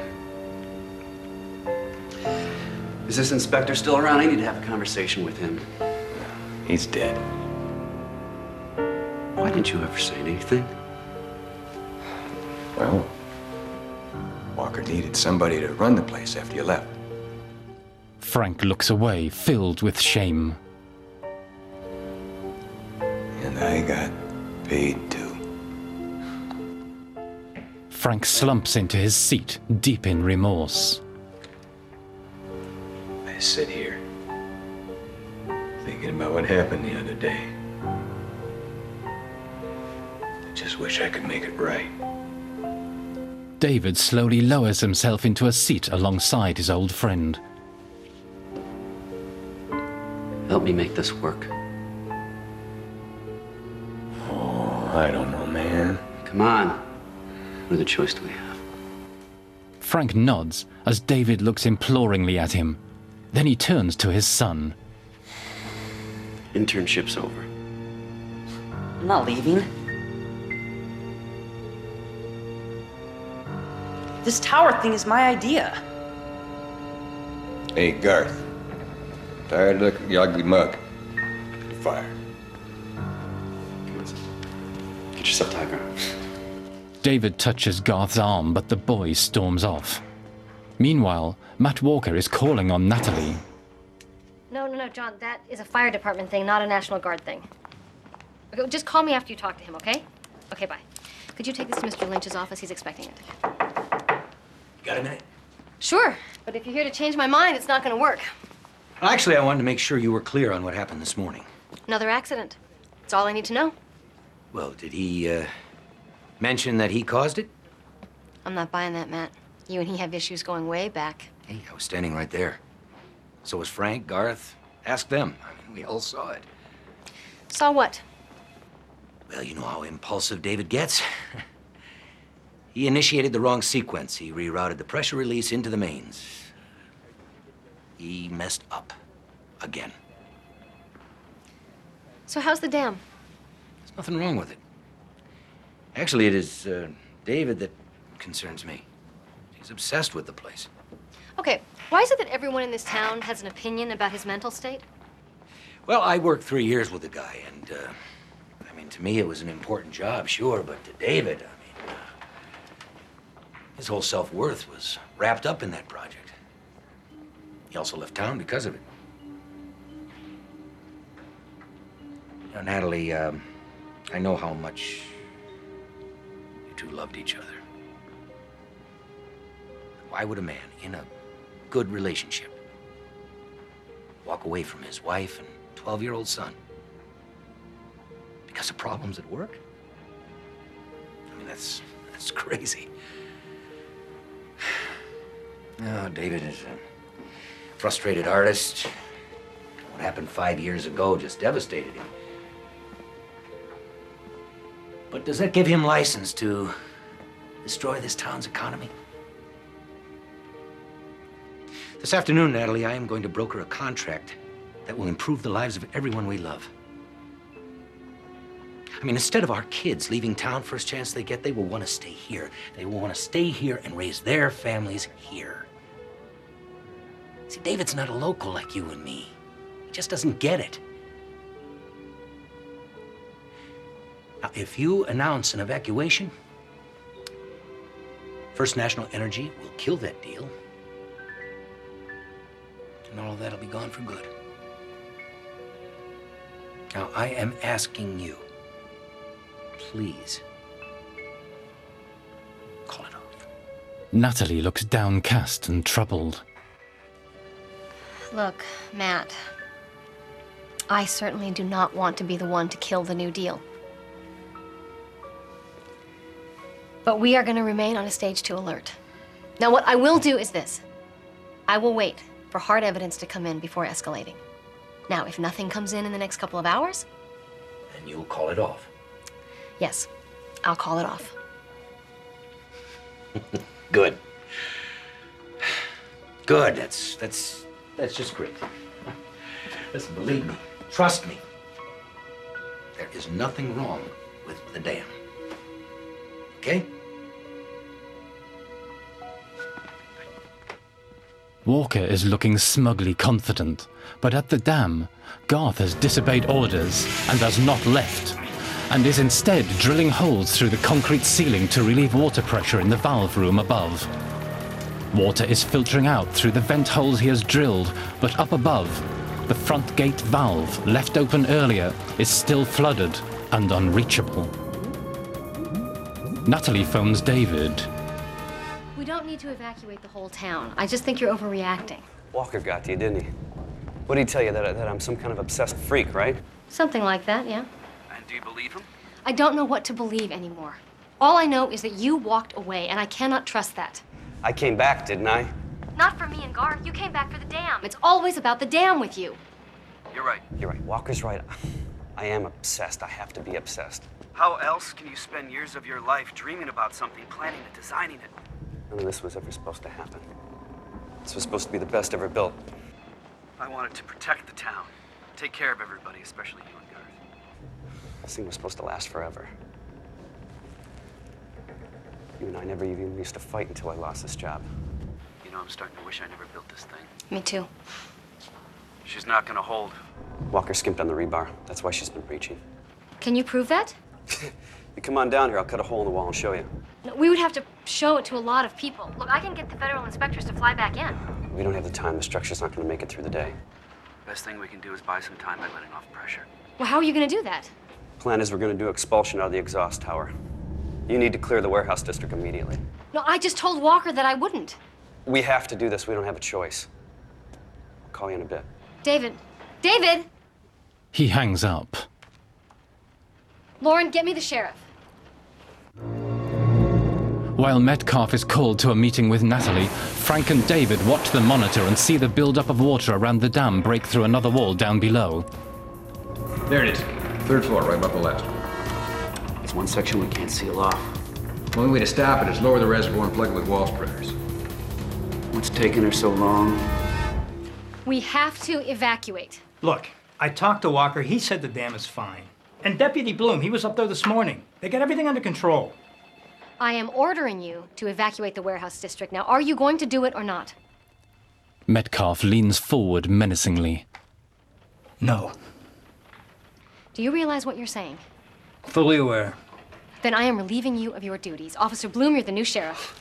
Is this inspector still around? I need to have a conversation with him. He's dead. Why didn't you ever say anything? Well, Walker needed somebody to run the place after you left. Frank looks away, filled with shame. And I got paid too. Frank slumps into his seat, deep in remorse. I sit here, thinking about what happened the other day. I just wish I could make it right. David slowly lowers himself into a seat alongside his old friend. Help me make this work. Oh, I don't know, man. Come on. What other choice do we have? Frank nods as David looks imploringly at him. Then he turns to his son. Internship's over. I'm not leaving. This tower thing is my idea. Hey, Garth. Tired of looking at the ugly mug. Fire. Get yourself to high ground. David touches Garth's arm, but the boy storms off. Meanwhile, Matt Walker is calling on Natalie. No, no, no, John, that is a fire department thing, not a National Guard thing. Okay, just call me after you talk to him, okay? Okay, bye. Could you take this to Mister Lynch's office? He's expecting it. Got a minute? Sure, but if you're here to change my mind, it's not gonna work. Actually, I wanted to make sure you were clear on what happened this morning. Another accident. That's all I need to know. Well, did he, uh, mention that he caused it? I'm not buying that, Matt. You and he have issues going way back. Hey, I was standing right there. So was Frank, Garth. Ask them. I mean, we all saw it. Saw what? Well, you know how impulsive David gets. He initiated the wrong sequence. He rerouted the pressure release into the mains. He messed up. Again. So how's the dam? There's nothing wrong with it. Actually, it is uh, David that concerns me. He's obsessed with the place. Okay, why is it that everyone in this town has an opinion about his mental state? Well, I worked three years with the guy, and, uh, I mean, to me, it was an important job, sure, but to David, I mean, uh, his whole self-worth was wrapped up in that project. He also left town because of it. You know, Natalie, um, I know how much you two loved each other. Why would a man in a good relationship walk away from his wife and twelve-year-old son because of problems at work? I mean, that's that's crazy. No, David is a frustrated artist. What happened five years ago just devastated him. But does that give him license to destroy this town's economy? This afternoon, Natalie, I am going to broker a contract that will improve the lives of everyone we love. I mean, instead of our kids leaving town first chance they get, they will want to stay here. They will want to stay here and raise their families here. See, David's not a local like you and me. He just doesn't get it. Now, if you announce an evacuation, First National Energy will kill that deal. And all of that'll be gone for good. Now, I am asking you, please, call it off. Natalie looks downcast and troubled. Look, Matt, I certainly do not want to be the one to kill the New Deal. But we are going to remain on a stage two alert. Now, what I will do is this. I will wait for hard evidence to come in before escalating. Now, if nothing comes in in the next couple of hours... Then you'll call it off. Yes, I'll call it off. Good. Good, that's, that's, that's just great. Listen, believe me, trust me. There is nothing wrong with the dam. Okay? Walker is looking smugly confident, but at the dam, Garth has disobeyed orders and has not left, and is instead drilling holes through the concrete ceiling to relieve water pressure in the valve room above. Water is filtering out through the vent holes he has drilled, but up above, the front gate valve, left open earlier, is still flooded and unreachable. Natalie phones David. We don't need to evacuate the whole town. I just think you're overreacting. Walker got to you, didn't he? What did he tell you, that, that I'm some kind of obsessed freak, right? Something like that, yeah. And do you believe him? I don't know what to believe anymore. All I know is that you walked away, and I cannot trust that. I came back, didn't I? Not for me and Garth. You came back for the dam. It's always about the dam with you. You're right. You're right. Walker's right. I am obsessed. I have to be obsessed. How else can you spend years of your life dreaming about something, planning it, designing it? None of this was ever supposed to happen. This was supposed to be the best ever built. I wanted to protect the town, take care of everybody, especially you and Garth. This thing was supposed to last forever. You and I never even used to fight until I lost this job. You know, I'm starting to wish I never built this thing. Me too. She's not gonna hold. Walker skimped on the rebar. That's why she's been breaching. Can you prove that? You come on down here, I'll cut a hole in the wall and show you. No, we would have to show it to a lot of people. Look, I can get the federal inspectors to fly back in. We don't have the time. The structure's not gonna make it through the day. Best thing we can do is buy some time by letting off pressure. Well, how are you gonna do that? Plan is we're gonna do expulsion out of the exhaust tower. You need to clear the warehouse district immediately. No, I just told Walker that I wouldn't. We have to do this. We don't have a choice. I'll call you in a bit. David. David! He hangs up. Lauren, get me the sheriff. While Metcalf is called to a meeting with Natalie, Frank and David watch the monitor and see the buildup of water around the dam break through another wall down below. There it is. Third floor, right above the last one. one section we can't seal off. The only way to stop it is lower the reservoir and plug it with wall spreaders. What's taking her so long? We have to evacuate. Look, I talked to Walker. He said the dam is fine. And Deputy Bloom, he was up there this morning. They got everything under control. I am ordering you to evacuate the warehouse district. Now, are you going to do it or not? Metcalf leans forward menacingly. No. Do you realize what you're saying? Fully aware. Then I am relieving you of your duties. Officer Bloom, you're the new sheriff.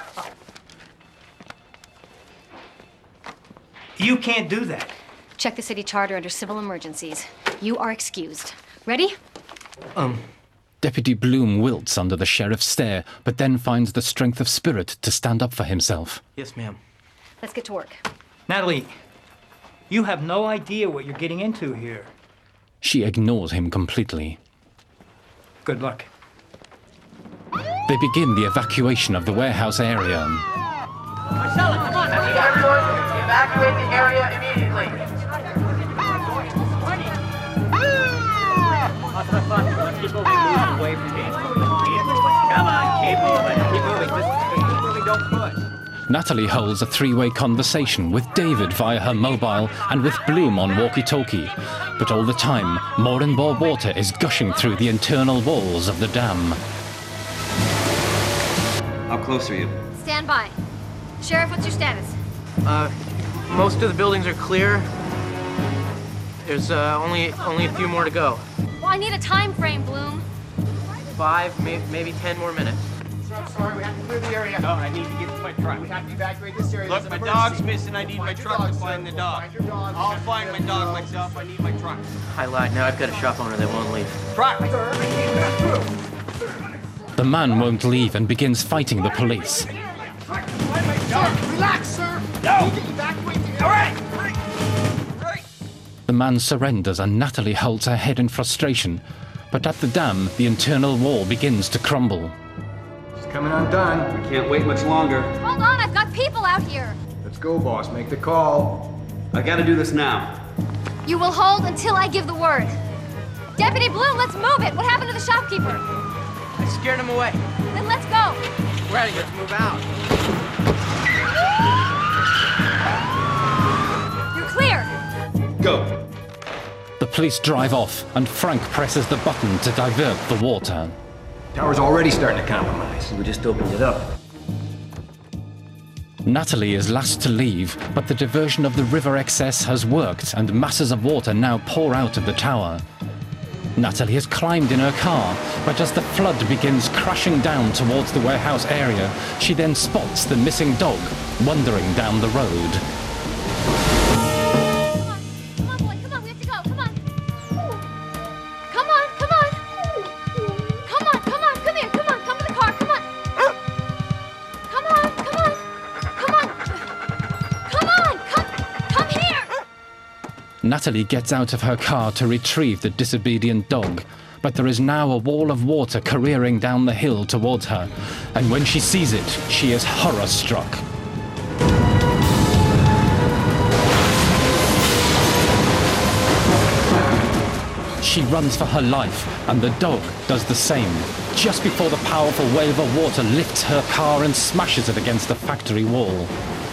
You can't do that. Check the city charter under civil emergencies. You are excused. Ready? Um. Deputy Bloom wilts under the sheriff's stare, but then finds the strength of spirit to stand up for himself. Yes, ma'am. Let's get to work. Natalie, you have no idea what you're getting into here. She ignores him completely. Good luck. They begin the evacuation of the warehouse area. Marcella, come on! I need everyone to evacuate the area immediately. Keep moving, move away from me. Come on, keep moving. Keep moving. Just keep moving, don't push. Natalie holds a three-way conversation with David via her mobile and with Bloom on walkie-talkie. But all the time, more and more water is gushing through the internal walls of the dam. How close are you? Stand by. Sheriff, what's your status? Uh, most of the buildings are clear. There's uh, only only a few more to go. Well, I need a time frame, Bloom. Five, may maybe ten more minutes. Sir, I'm sorry, we have to clear the area. No, I need to get to my truck. We have to evacuate this area. Look, my dog's missing. I need my truck to find the dog. I'll find my dog myself. I need my truck. I lied. Now I've got a shop owner that won't leave. Truck! Sir, I can't get through. The man won't leave and begins fighting the police. Sir, relax, sir. No! We need to evacuate the area. All right! The man surrenders and Natalie holds her head in frustration. But at the dam, the internal wall begins to crumble. It's coming undone. We can't wait much longer. Hold on, I've got people out here. Let's go, boss. Make the call. I gotta do this now. You will hold until I give the word. Deputy Bloom, let's move it. What happened to the shopkeeper? I scared him away. Then let's go. We're out of here. Let's move out. You're clear. Go. The police drive off, and Frank presses the button to divert the water. Tower's already starting to compromise. We just opened it up. Natalie is last to leave, but the diversion of the river excess has worked, and masses of water now pour out of the tower. Natalie has climbed in her car, but as the flood begins crashing down towards the warehouse area, she then spots the missing dog wandering down the road. Natalie gets out of her car to retrieve the disobedient dog, but there is now a wall of water careering down the hill towards her, and when she sees it, she is horror-struck. She runs for her life, and the dog does the same, just before the powerful wave of water lifts her car and smashes it against the factory wall.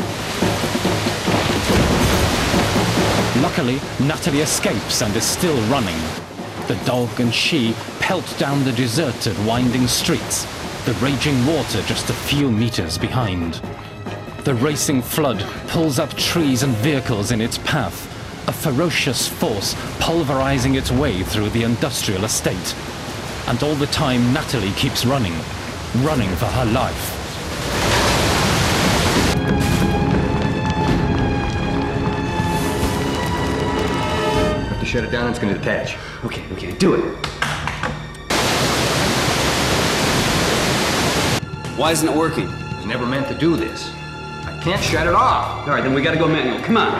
Luckily, Natalie escapes and is still running. The dog and she pelt down the deserted, winding streets, the raging water just a few meters behind. The racing flood pulls up trees and vehicles in its path, a ferocious force pulverizing its way through the industrial estate. And all the time, Natalie keeps running, running for her life. Shut it down, it's gonna detach. Okay, okay, do it. Why isn't it working? It was never meant to do this. I can't shut it off. All right, then we gotta go manual. Come on.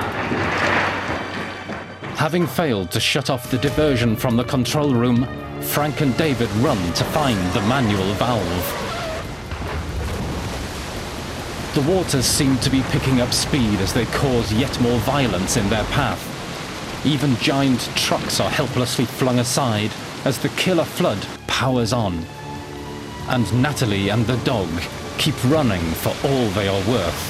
Having failed to shut off the diversion from the control room, Frank and David run to find the manual valve. The waters seem to be picking up speed as they cause yet more violence in their path. Even giant trucks are helplessly flung aside as the killer flood powers on. And Natalie and the dog keep running for all they are worth.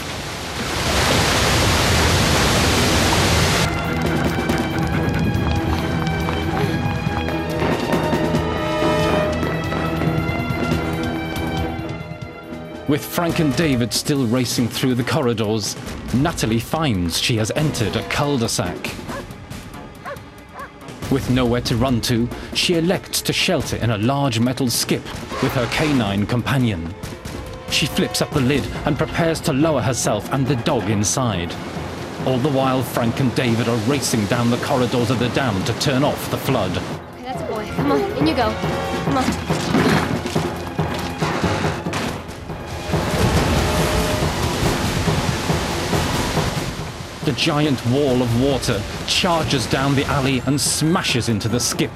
With Frank and David still racing through the corridors, Natalie finds she has entered a cul-de-sac. With nowhere to run to, she elects to shelter in a large metal skip with her canine companion. She flips up the lid and prepares to lower herself and the dog inside. All the while, Frank and David are racing down the corridors of the dam to turn off the flood. Okay, that's a boy. Come on, in you go. Come on. The giant wall of water charges down the alley and smashes into the skip.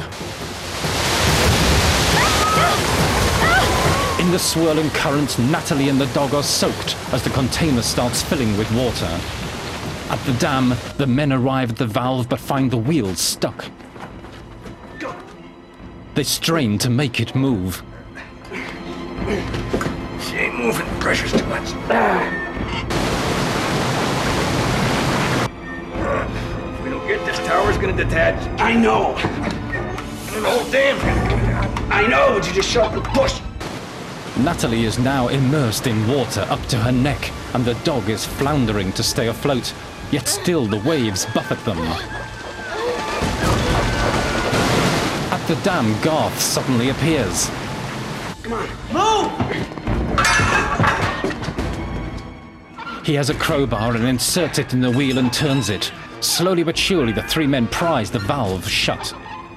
In the swirling current, Natalie and the dog are soaked as the container starts filling with water. At the dam, the men arrive at the valve but find the wheels stuck. They strain to make it move. She ain't moving. Pressure's too much. If we don't get this tower's gonna detach. I know. And the whole dam's gonna come down. I know, but you just shut up and push. Natalie is now immersed in water up to her neck, and the dog is floundering to stay afloat, yet still the waves buffet them. At the dam, Garth suddenly appears. Come on, move! He has a crowbar and inserts it in the wheel and turns it. Slowly but surely, the three men prise the valve shut.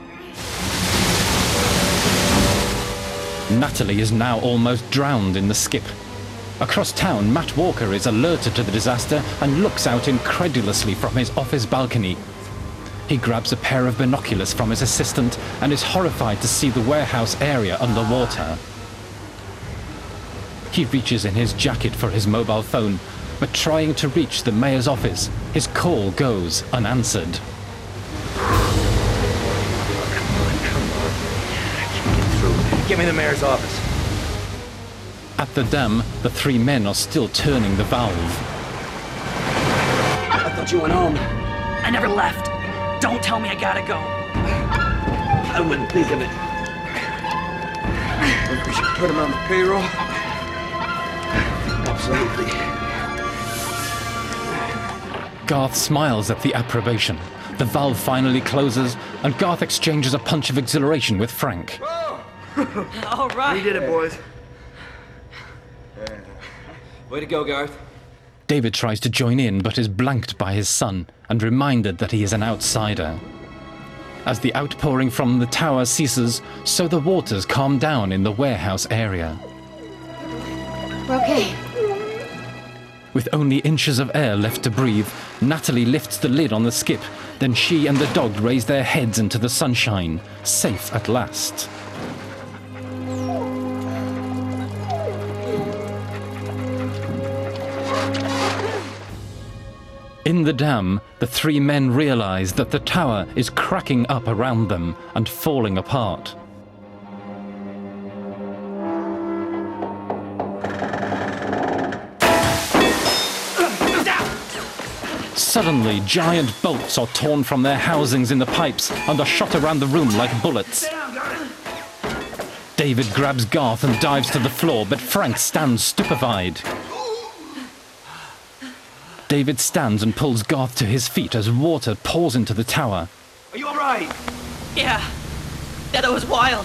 Natalie is now almost drowned in the skip. Across town, Matt Walker is alerted to the disaster and looks out incredulously from his office balcony. He grabs a pair of binoculars from his assistant and is horrified to see the warehouse area underwater. He reaches in his jacket for his mobile phone, but trying to reach the mayor's office, his call goes unanswered. Get me the mayor's office. At the dam, the three men are still turning the valve. I thought you went home. I never left. Don't tell me I gotta go. I wouldn't think of it. Think we should put him on the payroll? Absolutely. Garth smiles at the approbation. The valve finally closes, and Garth exchanges a punch of exhilaration with Frank. All right. We did it, boys. Way to go, Garth. David tries to join in, but is blanked by his son and reminded that he is an outsider. As the outpouring from the tower ceases, so the waters calm down in the warehouse area. We're okay. With only inches of air left to breathe, Natalie lifts the lid on the skip, then she and the dog raise their heads into the sunshine, safe at last. In the dam, the three men realize that the tower is cracking up around them and falling apart. Suddenly, giant bolts are torn from their housings in the pipes and are shot around the room like bullets. David grabs Garth and dives to the floor, but Frank stands stupefied. David stands and pulls Garth to his feet as water pours into the tower. Are you all right? Yeah. Yeah, that was wild.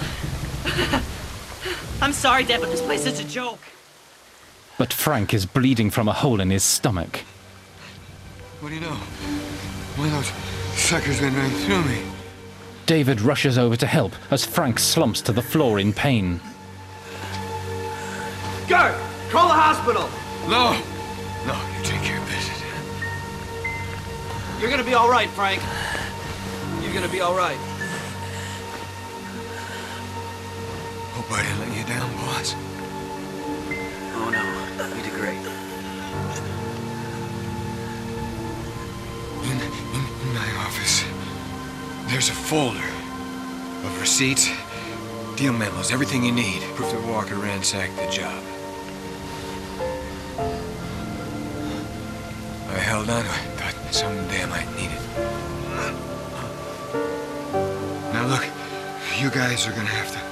I'm sorry, Dad, but this place is a joke. But Frank is bleeding from a hole in his stomach. What do you know? One of those suckers went right through me. David rushes over to help as Frank slumps to the floor in pain. Garth, call the hospital. No. No, you take care of business. You're gonna be all right, Frank. You're gonna be all right. Hope I didn't let you down, boss. Oh, no. You did great. In, in, in my office, there's a folder of receipts Deal memos, everything you need. Proof that Walker ransacked the job. I held on to it. Thought someday I might need it. Now look, you guys are gonna have to...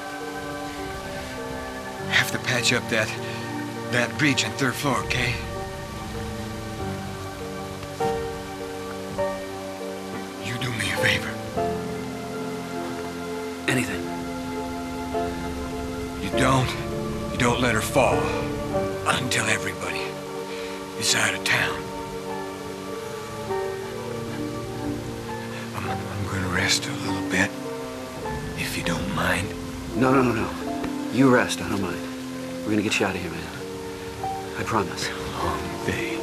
have to patch up that... that breach on third floor, okay? You do me a favor. Anything. You don't, you don't let her fall until everybody is out of town. I'm, I'm gonna rest a little bit, if you don't mind. No, no, no, no. You rest, I don't mind. We're gonna get you out of here, man. I promise. Long day.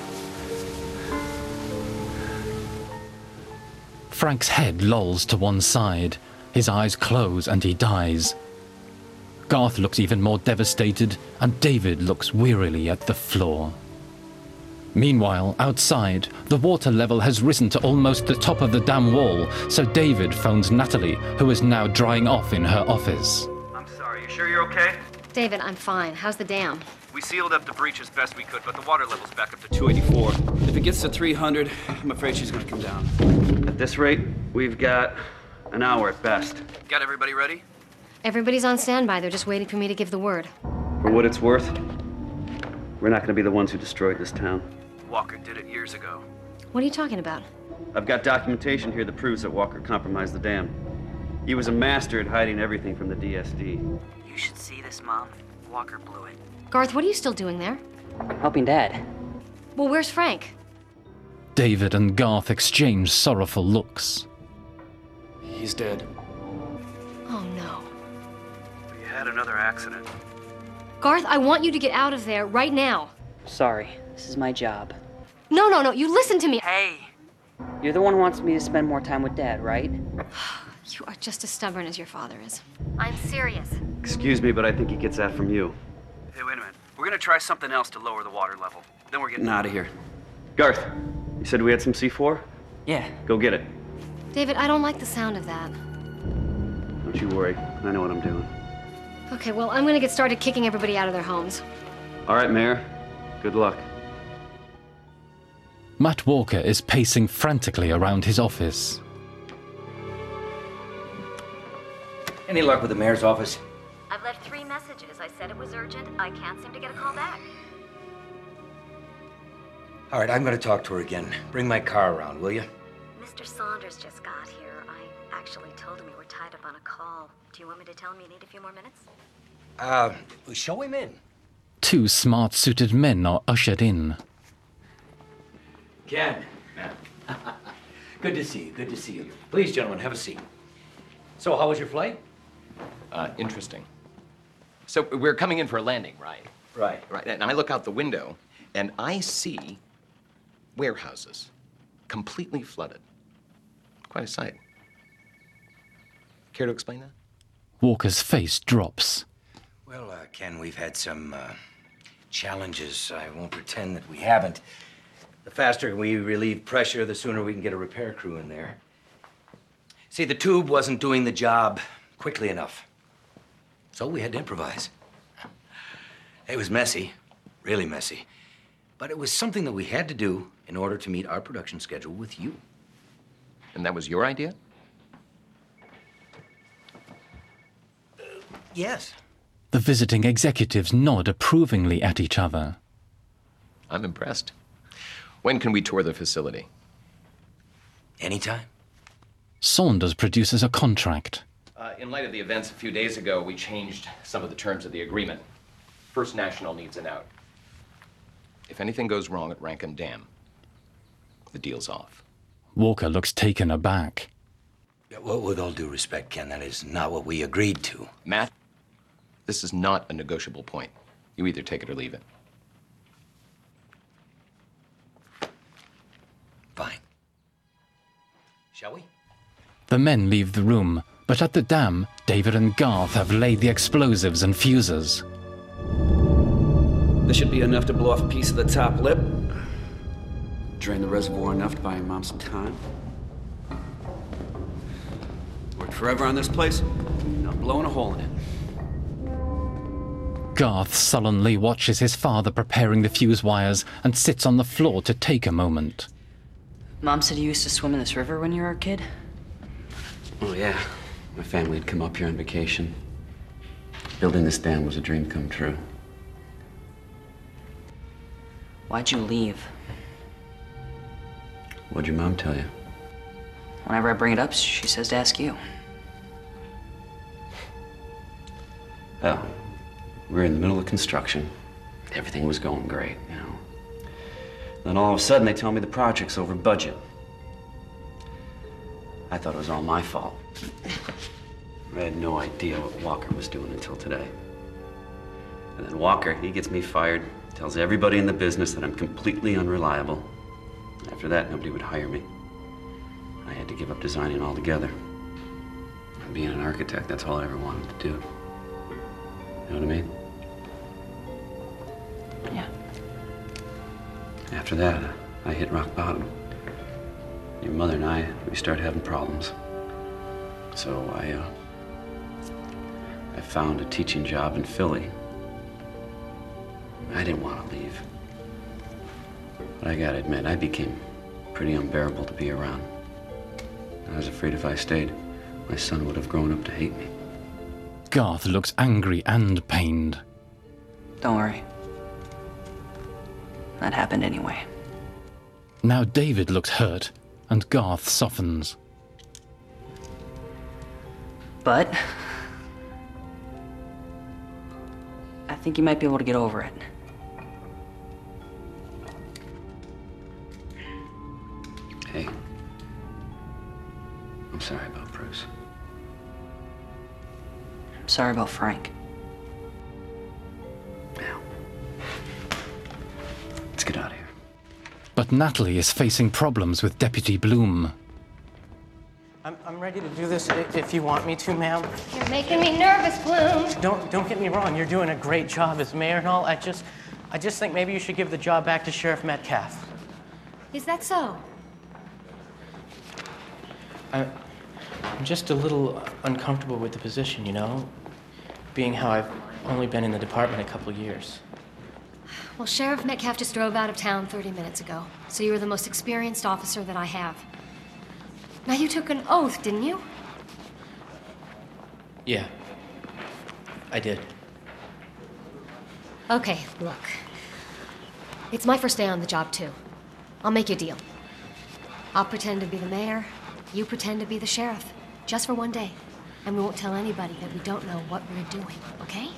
Frank's head lolls to one side. His eyes close and he dies. Garth looks even more devastated, and David looks wearily at the floor. Meanwhile, outside, the water level has risen to almost the top of the dam wall, so David phones Natalie, who is now drying off in her office. I'm sorry, you sure you're okay? David, I'm fine. How's the dam? We sealed up the breach as best we could, but the water level's back up to two eighty-four. If it gets to three hundred, I'm afraid she's gonna come down. At this rate, we've got an hour at best. Got everybody ready? Everybody's on standby. They're just waiting for me to give the word. For what it's worth, we're not gonna be the ones who destroyed this town. Walker did it years ago. What are you talking about? I've got documentation here that proves that Walker compromised the dam. He was a master at hiding everything from the D S D. You should see this, Mom. Walker blew it. Garth, what are you still doing there? Helping Dad. Well, where's Frank? David and Garth exchange sorrowful looks. He's dead. Oh, no. We had another accident. Garth, I want you to get out of there right now. Sorry, this is my job. No, no, no, you listen to me. Hey! You're the one who wants me to spend more time with Dad, right? You are just as stubborn as your father is. I'm serious. Excuse me, but I think he gets that from you. Hey, wait a minute. We're gonna try something else to lower the water level. Then we're getting out of here. Garth, you said we had some C four? Yeah. Go get it. David, I don't like the sound of that. Don't you worry. I know what I'm doing. Okay, well, I'm gonna get started kicking everybody out of their homes. All right, Mayor. Good luck. Matt Walker is pacing frantically around his office. Any luck with the mayor's office? I've left three messages. I said it was urgent. I can't seem to get a call back. All right, I'm going to talk to her again. Bring my car around, will you? Mister Saunders just got here. I actually told him you were tied up on a call. Do you want me to tell him you need a few more minutes? Uh, show him in. Two smart-suited men are ushered in. Ken. Good to see you, good to see you. Please, gentlemen, have a seat. So, how was your flight? Uh, interesting. So we're coming in for a landing, right? Right. Right, and I look out the window, and I see warehouses completely flooded. Quite a sight. Care to explain that? Walker's face drops. Well, uh, Ken, we've had some uh, challenges. I won't pretend that we haven't. The faster we relieve pressure, the sooner we can get a repair crew in there. See, the tube wasn't doing the job quickly enough. So we had to improvise. It was messy, really messy. But it was something that we had to do in order to meet our production schedule with you. And that was your idea? Uh, yes. The visiting executives nod approvingly at each other. I'm impressed. When can we tour the facility? Anytime. Saunders produces a contract. Uh, in light of the events a few days ago, we changed some of the terms of the agreement. First National needs an out. If anything goes wrong at Rankin Dam, the deal's off. Walker looks taken aback. Yeah, well, with all due respect, Ken, that is not what we agreed to. Matt, this is not a negotiable point. You either take it or leave it. Fine. Shall we? The men leave the room, but at the dam, David and Garth have laid the explosives and fuses. This should be enough to blow off a piece of the top lip. Drain the reservoir enough to buy your mom some time. Worked forever on this place, not blowing a hole in it. Garth sullenly watches his father preparing the fuse wires and sits on the floor to take a moment. Mom said you used to swim in this river when you were a kid? Oh, yeah. My family had come up here on vacation. Building this dam was a dream come true. Why'd you leave? What'd your mom tell you? Whenever I bring it up, she says to ask you. Oh, we were in the middle of construction. Everything was going great, you know. Then all of a sudden, they tell me the project's over budget. I thought it was all my fault. I had no idea what Walker was doing until today. And then Walker, he gets me fired, tells everybody in the business that I'm completely unreliable. After that, nobody would hire me. I had to give up designing altogether. And being an architect, that's all I ever wanted to do. You know what I mean? Yeah. After that, I hit rock bottom. Your mother and I, we started having problems. So I, uh, I found a teaching job in Philly. I didn't want to leave. But I gotta admit, I became pretty unbearable to be around. I was afraid if I stayed, my son would have grown up to hate me. Garth looks angry and pained. Don't worry. That happened anyway. Now David looks hurt, and Garth softens. But I think you might be able to get over it. Hey, I'm sorry about Bruce. I'm sorry about Frank. Now, let's get out of here. But Natalie is facing problems with Deputy Bloom. I'm, I'm ready to do this if you want me to, ma'am. You're making me nervous, Bloom. Don't don't get me wrong. You're doing a great job as mayor and all. I just I just think maybe you should give the job back to Sheriff Metcalf. Is that so? I, I'm just a little uncomfortable with the position, you know, being how I've only been in the department a couple years. Well, Sheriff Metcalf just drove out of town thirty minutes ago, so you were the most experienced officer that I have. Now, you took an oath, didn't you? Yeah, I did. Okay, look. It's my first day on the job, too. I'll make you a deal. I'll pretend to be the mayor, you pretend to be the sheriff, just for one day. And we won't tell anybody that we don't know what we're doing, okay?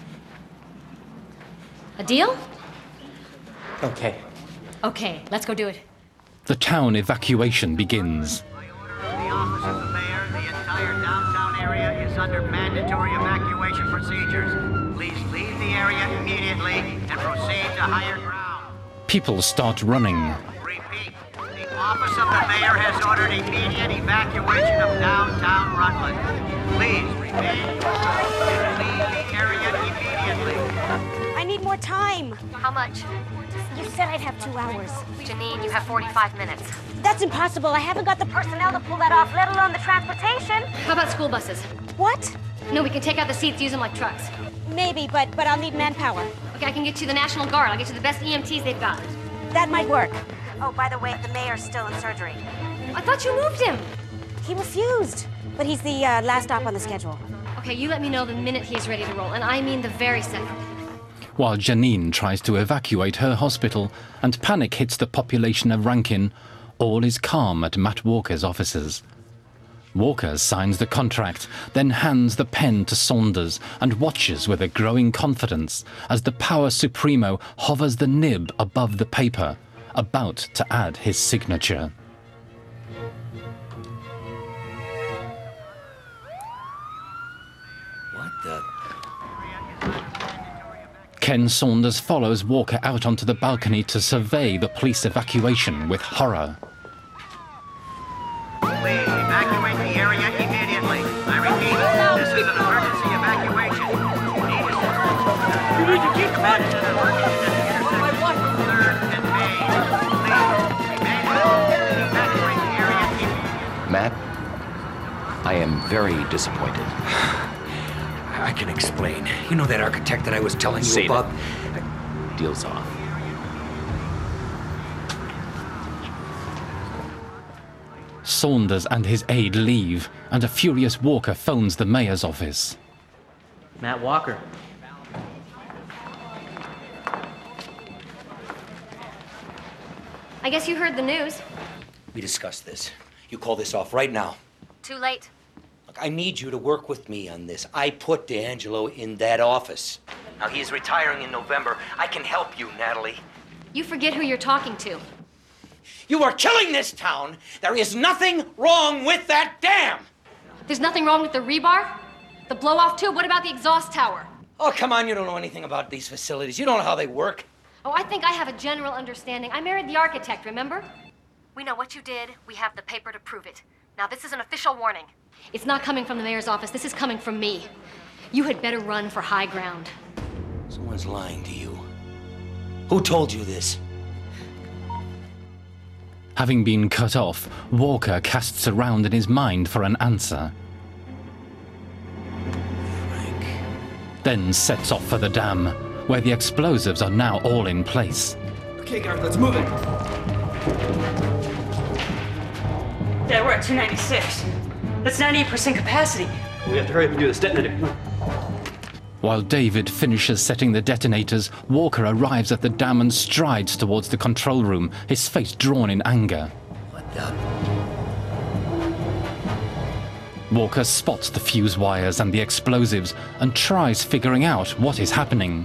A deal? Okay. Okay, let's go do it. The town evacuation begins. The office of the mayor, the entire downtown area is under mandatory evacuation procedures. Please leave the area immediately and proceed to higher ground. People start running. Repeat, the office of the mayor has ordered immediate evacuation of downtown Rutland. Please remain and leave the area immediately. I need more time. How much? You said I'd have two hours. Janine, you have forty-five minutes. That's impossible. I haven't got the personnel to pull that off, let alone the transportation. How about school buses? What? No, we can take out the seats, use them like trucks. Maybe, but but I'll need manpower. Okay, I can get you the National Guard. I'll get you the best E M Ts they've got. That might work. Oh, by the way, the mayor's still in surgery. I thought you moved him. He refused, but he's the uh, last stop on the schedule. Okay, you let me know the minute he's ready to roll, and I mean the very second. While Janine tries to evacuate her hospital and panic hits the population of Rankin, all is calm at Matt Walker's offices. Walker signs the contract, then hands the pen to Saunders and watches with a growing confidence as the Power Supremo hovers the nib above the paper, about to add his signature. What the? Ken Saunders follows Walker out onto the balcony to survey the police evacuation with horror. Please evacuate the area immediately. I repeat, this is an emergency evacuation. Need assistance? You need to keep quiet. This is an emergency that intersects third and Main. Please remain and evacuate the area immediately. Matt, I am very disappointed. I can explain. You know that architect that I was telling you Save about? it. Deal's off. Saunders and his aide leave, and a furious Walker phones the mayor's office. Matt Walker. I guess you heard the news. We discussed this. You call this off right now. Too late. Look, I need you to work with me on this. I put D'Angelo in that office. Now, he is retiring in November. I can help you, Natalie. You forget who you're talking to. You are killing this town. There is nothing wrong with that dam. There's nothing wrong with the rebar? The blow-off tube? What about the exhaust tower? Oh, come on. You don't know anything about these facilities. You don't know how they work. Oh, I think I have a general understanding. I married the architect, remember? We know what you did. We have the paper to prove it. Now, this is an official warning. It's not coming from the mayor's office. This is coming from me. You had better run for high ground. Someone's lying to you. Who told you this? Having been cut off, Walker casts around in his mind for an answer. Frank. Then sets off for the dam, where the explosives are now all in place. Okay, Garth, let's move it. Dad, we're at two ninety-six. That's ninety-eight percent capacity. We have to hurry up and do this detonator. Come on. While David finishes setting the detonators, Walker arrives at the dam and strides towards the control room, his face drawn in anger. What the? Walker spots the fuse wires and the explosives and tries figuring out what is happening.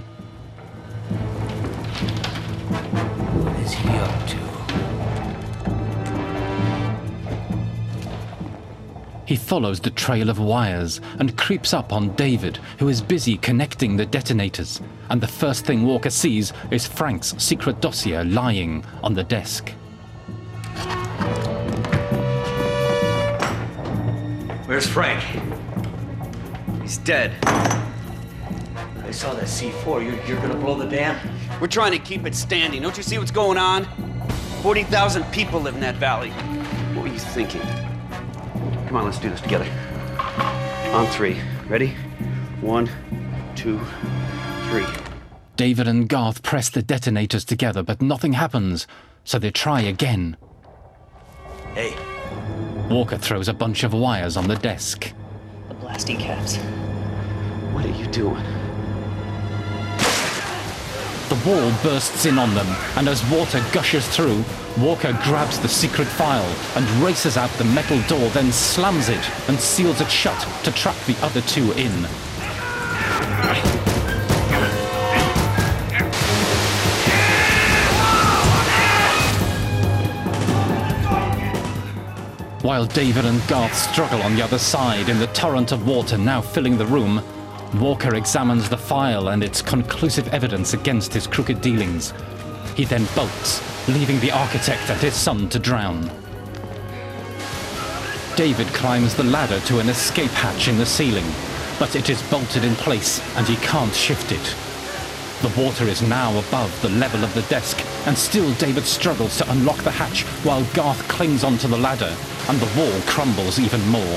What is he up to? He follows the trail of wires and creeps up on David, who is busy connecting the detonators. And the first thing Walker sees is Frank's secret dossier lying on the desk. Where's Frank? He's dead. I saw that C four. You're, you're gonna blow the dam? We're trying to keep it standing. Don't you see what's going on? forty thousand people live in that valley. What were you thinking? Come on, let's do this together. On three. Ready? One, two, three. David and Garth press the detonators together, but nothing happens, so they try again. Hey. Walker throws a bunch of wires on the desk. The blasting caps. What are you doing? The wall bursts in on them, and as water gushes through, Walker grabs the secret file and races out the metal door, then slams it and seals it shut to trap the other two in. While David and Garth struggle on the other side in the torrent of water now filling the room, Walker examines the file and its conclusive evidence against his crooked dealings. He then bolts, leaving the architect and his son to drown. David climbs the ladder to an escape hatch in the ceiling, but it is bolted in place and he can't shift it. The water is now above the level of the desk, and still David struggles to unlock the hatch while Garth clings onto the ladder, and the wall crumbles even more.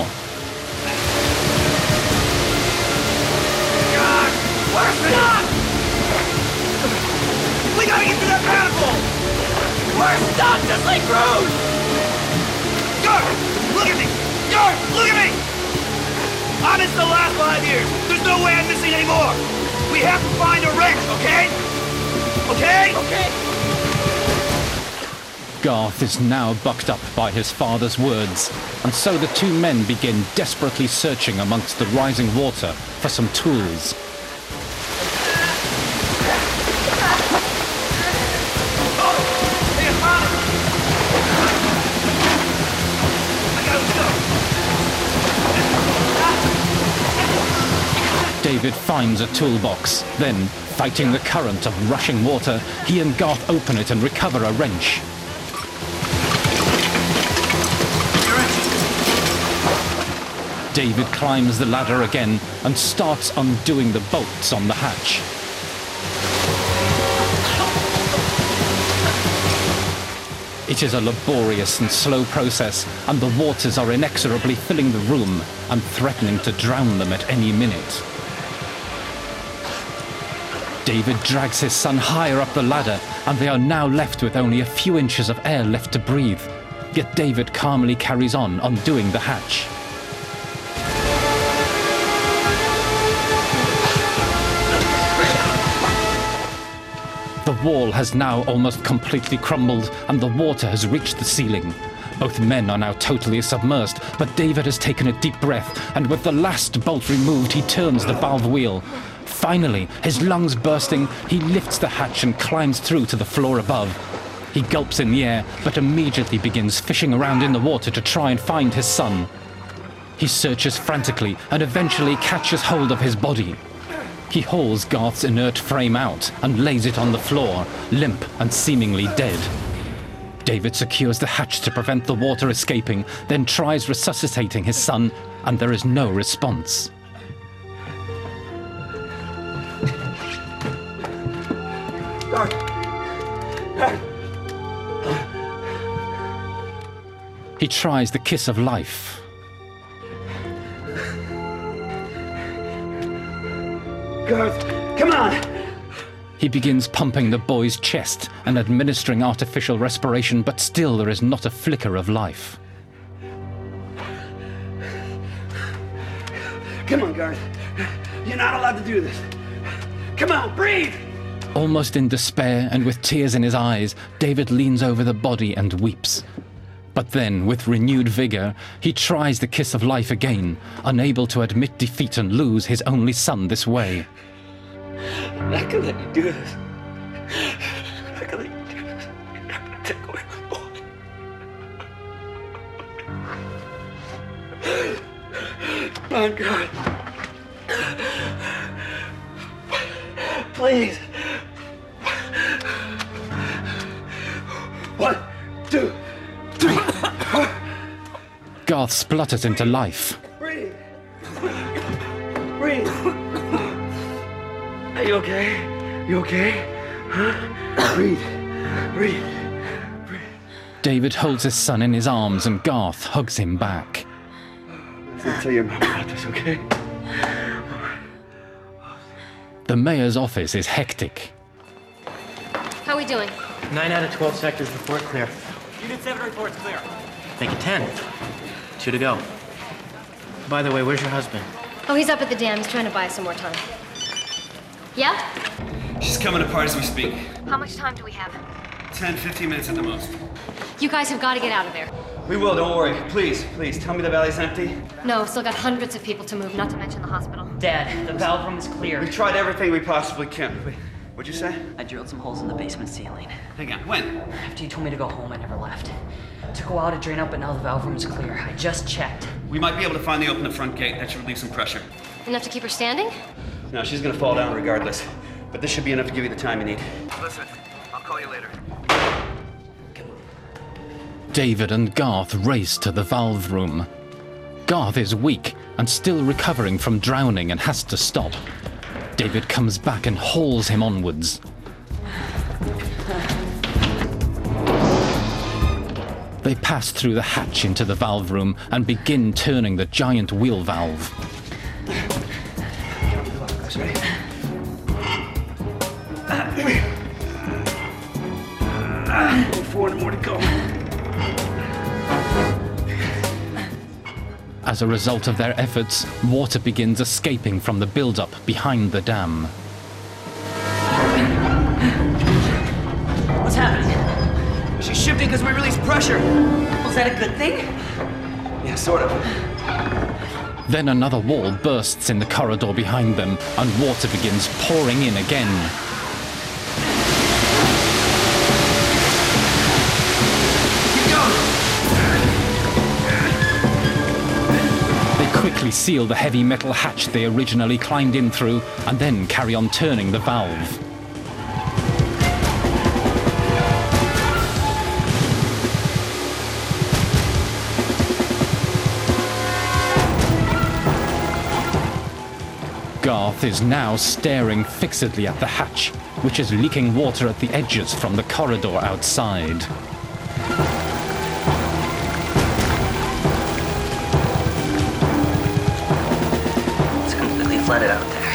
Where's the dog? We gotta get to that manifold! Where's the dog? Just like Rose! Garth! Look at me! Garth! Look at me! I missed the last five years. There's no way I'm missing any more. We have to find a wrench, okay? Okay? Okay. Garth is now bucked up by his father's words, and so the two men begin desperately searching amongst the rising water for some tools. David finds a toolbox. Then, fighting the current of rushing water, he and Garth open it and recover a wrench. David climbs the ladder again and starts undoing the bolts on the hatch. It is a laborious and slow process, and the waters are inexorably filling the room and threatening to drown them at any minute. David drags his son higher up the ladder, and they are now left with only a few inches of air left to breathe. Yet David calmly carries on, undoing the hatch. The wall has now almost completely crumbled, and the water has reached the ceiling. Both men are now totally submersed, but David has taken a deep breath, and with the last bolt removed, he turns the valve wheel. Finally, his lungs bursting, he lifts the hatch and climbs through to the floor above. He gulps in the air, but immediately begins fishing around in the water to try and find his son. He searches frantically and eventually catches hold of his body. He hauls Garth's inert frame out and lays it on the floor, limp and seemingly dead. David secures the hatch to prevent the water escaping, then tries resuscitating his son, and there is no response. Garth! Garth! He tries the kiss of life. Garth, come on! He begins pumping the boy's chest and administering artificial respiration, but still there is not a flicker of life. Come on, Garth. You're not allowed to do this. Come on, breathe! Almost in despair and with tears in his eyes, David leans over the body and weeps. But then, with renewed vigor, he tries the kiss of life again, unable to admit defeat and lose his only son this way. I'm not gonna let you do this. I'm not gonna let you do this. You're not gonna take away my boy. Come on, God. Please. One, two, three. Garth splutters into life. Breathe. Breathe. Are you okay? You okay? Huh? Breathe. Breathe. Breathe. David holds his son in his arms and Garth hugs him back. I'll tell your mom about this, okay? The mayor's office is hectic. How are we doing? Nine out of twelve sectors report clear. Unit seven reports clear. Make it ten. Two to go. By the way, where's your husband? Oh, he's up at the dam. He's trying to buy us some more time. Yeah? She's coming apart as we speak. How much time do we have? ten, fifteen minutes at the most. You guys have got to get out of there. We will, don't worry. Please, please, tell me the valley's empty. No, still got hundreds of people to move, not to mention the hospital. Dad, the valve room is clear. We've tried everything we possibly can. Wait, what'd you say? I drilled some holes in the basement ceiling. Hang on, when? After you told me to go home, I never left. Took a while to drain out, but now the valve room's clear. I just checked. We might be able to finally open the front gate. That should relieve some pressure. Enough to keep her standing? No, she's gonna fall down regardless. But this should be enough to give you the time you need. Listen, I'll call you later. David and Garth race to the valve room. Garth is weak and still recovering from drowning and has to stop. David comes back and hauls him onwards. They pass through the hatch into the valve room and begin turning the giant wheel valve. Four more to go. As a result of their efforts, water begins escaping from the build-up behind the dam. What's happening? She's shifting because we released pressure. Was that a good thing? Yeah, sort of. Then another wall bursts in the corridor behind them, and water begins pouring in again. Quickly seal the heavy metal hatch they originally climbed in through, and then carry on turning the valve. Garth is now staring fixedly at the hatch, which is leaking water at the edges from the corridor outside. flooded out there.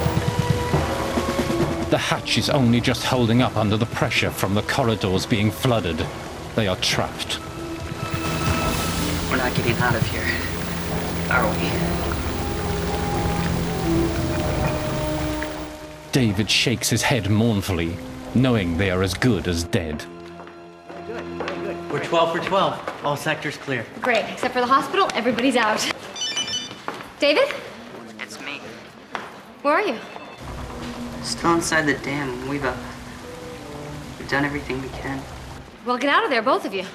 The hatch is only just holding up under the pressure from the corridors being flooded. They are trapped. We're not getting out of here, are we? David shakes his head mournfully, knowing they are as good as dead. We're twelve for twelve. All sectors clear. Great, except for the hospital, everybody's out. David? It's me. Where are you? Still inside the dam. We've, uh, we've done everything we can. Well, get out of there, both of you.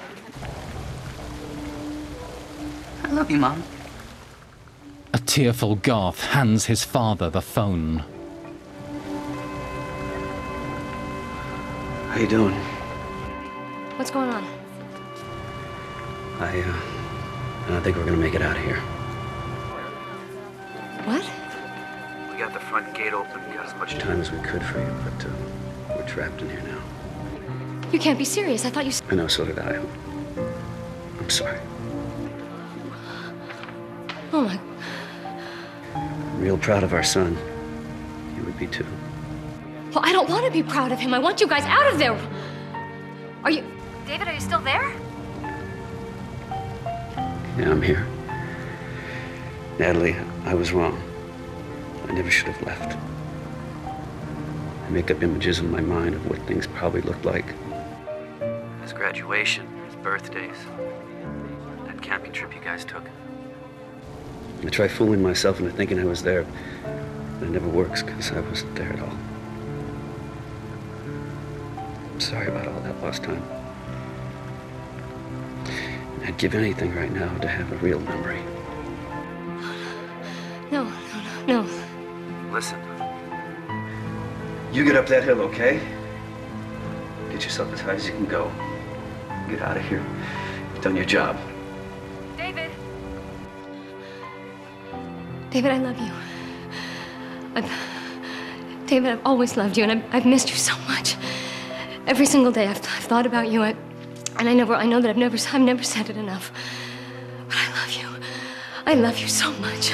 I love you, Mom. A tearful Garth hands his father the phone. How you doing? What's going on? I, uh, I don't think we're gonna make it out of here. What? We got the front gate open. We got as much Time as we could for you, but uh, we're trapped in here now. You can't be serious. I thought you... I know, so did I. I'm sorry. Oh, my... I'm real proud of our son. You would be too. Well, I don't want to be proud of him. I want you guys out of there. Are you... David, are you still there? Yeah, I'm here. Natalie, I was wrong. I never should have left. I make up images in my mind of what things probably looked like. His graduation, his birthdays, that camping trip you guys took. I try fooling myself into thinking I was there, but it never works because I wasn't there at all. I'm sorry about all that lost time. I'd give anything right now to have a real memory. No, no, no, no. Listen. You get up that hill, okay? Get yourself as high as you can go. Get out of here. You've done your job. David. David, I love you. I've... David, I've always loved you, and I've, I've missed you so much. Every single day I've, I've thought about you, I, and I never, I know that I've never, I've never said it enough. But I love you. I love you so much.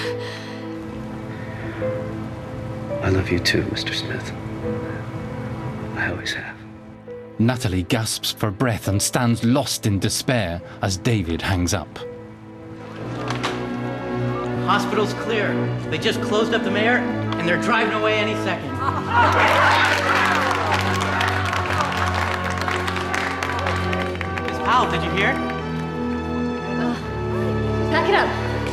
I love you too, Mister Smith. I always have. Natalie gasps for breath and stands lost in despair as David hangs up. Hospital's clear. They just closed up the mayor, and they're driving away any second. Miss Powell, did you hear? Uh, back it up.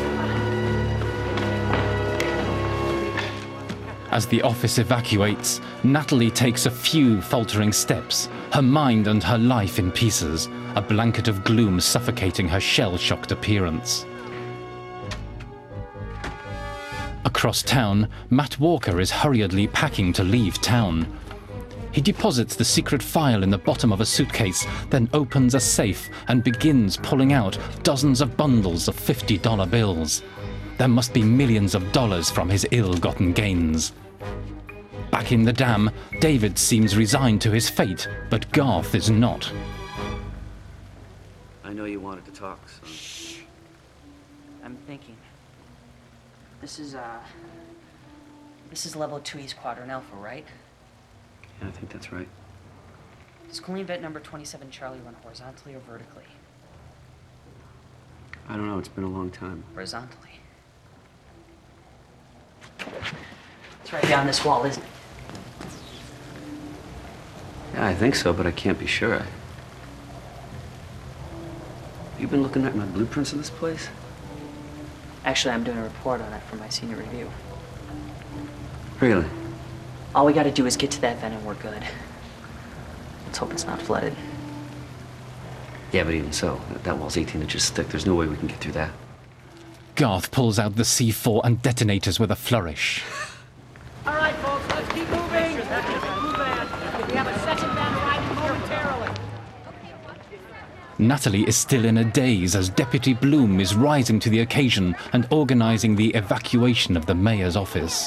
As the office evacuates, Natalie takes a few faltering steps, her mind and her life in pieces, a blanket of gloom suffocating her shell-shocked appearance. Across town, Matt Walker is hurriedly packing to leave town. He deposits the secret file in the bottom of a suitcase, then opens a safe and begins pulling out dozens of bundles of fifty dollar bills. There must be millions of dollars from his ill-gotten gains. Back in the dam, David seems resigned to his fate, but Garth is not. I know you wanted to talk, so... I'm thinking. This is, uh... This is level two East Quadrant Alpha, right? Yeah, I think that's right. Does cooling vent number twenty-seven Charlie run horizontally or vertically? I don't know, it's been a long time. Horizontally. It's right beyond this wall, isn't it? Yeah, I think so, but I can't be sure. I... You been looking at my blueprints of this place? Actually, I'm doing a report on it for my senior review. Really? All we gotta do is get to that vent and we're good. Let's hope it's not flooded. Yeah, but even so, that wall's eighteen inches thick. There's no way we can get through that. Garth pulls out the C four and detonators with a flourish. All right, folks, let's keep moving. We have a second van arriving momentarily. Natalie is still in a daze as Deputy Bloom is rising to the occasion and organizing the evacuation of the mayor's office.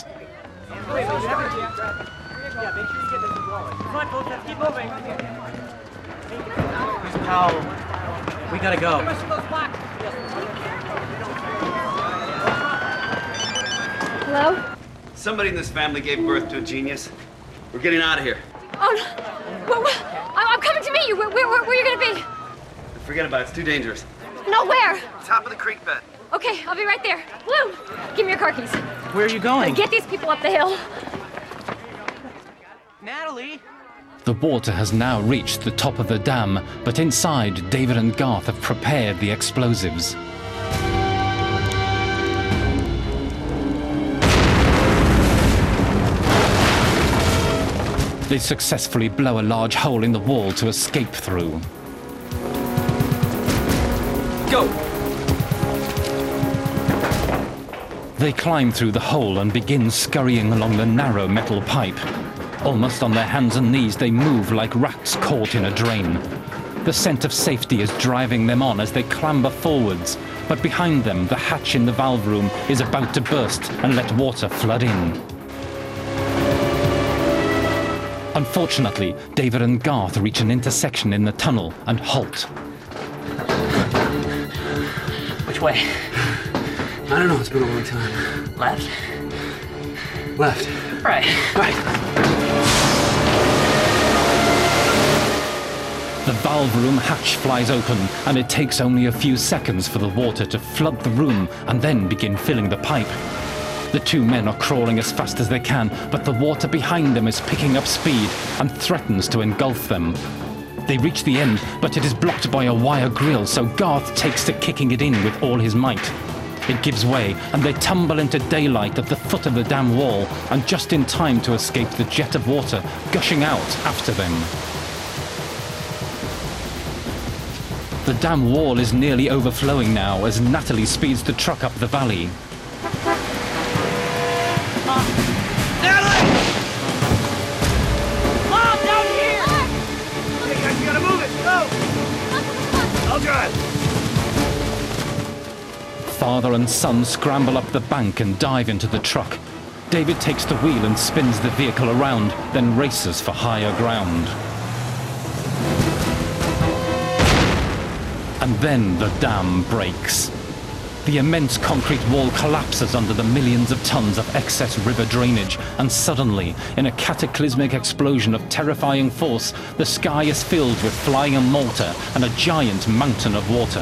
Miss Powell, we gotta go. Hello? Somebody in this family gave birth to a genius. We're getting out of here. Oh, no. Where, where, I'm I'm coming to meet you. Where, where, where are you going to be? Forget about it. It's too dangerous. No, where? Top of the creek bed. Okay, I'll be right there. Blue, give me your car keys. Where are you going? Get these people up the hill. Natalie! The water has now reached the top of the dam, but inside, David and Garth have prepared the explosives. They successfully blow a large hole in the wall to escape through. Go! They climb through the hole and begin scurrying along the narrow metal pipe. Almost on their hands and knees, they move like rats caught in a drain. The scent of safety is driving them on as they clamber forwards, but behind them, the hatch in the valve room is about to burst and let water flood in. Unfortunately, David and Garth reach an intersection in the tunnel and halt. Which way? I don't know, it's been a long time. Left? Left. Right. Right. The valve room hatch flies open, and it takes only a few seconds for the water to flood the room and then begin filling the pipe. The two men are crawling as fast as they can, but the water behind them is picking up speed and threatens to engulf them. They reach the end, but it is blocked by a wire grill, so Garth takes to kicking it in with all his might. It gives way, and they tumble into daylight at the foot of the dam wall, and just in time to escape the jet of water gushing out after them. The dam wall is nearly overflowing now as Natalie speeds the truck up the valley. Natalie! Mom, down here! Hey, guys, you gotta move it! Go! I'll drive. Father and son scramble up the bank and dive into the truck. David takes the wheel and spins the vehicle around, then races for higher ground. And then the dam breaks. The immense concrete wall collapses under the millions of tons of excess river drainage, and suddenly, in a cataclysmic explosion of terrifying force, the sky is filled with flying mortar and a giant mountain of water.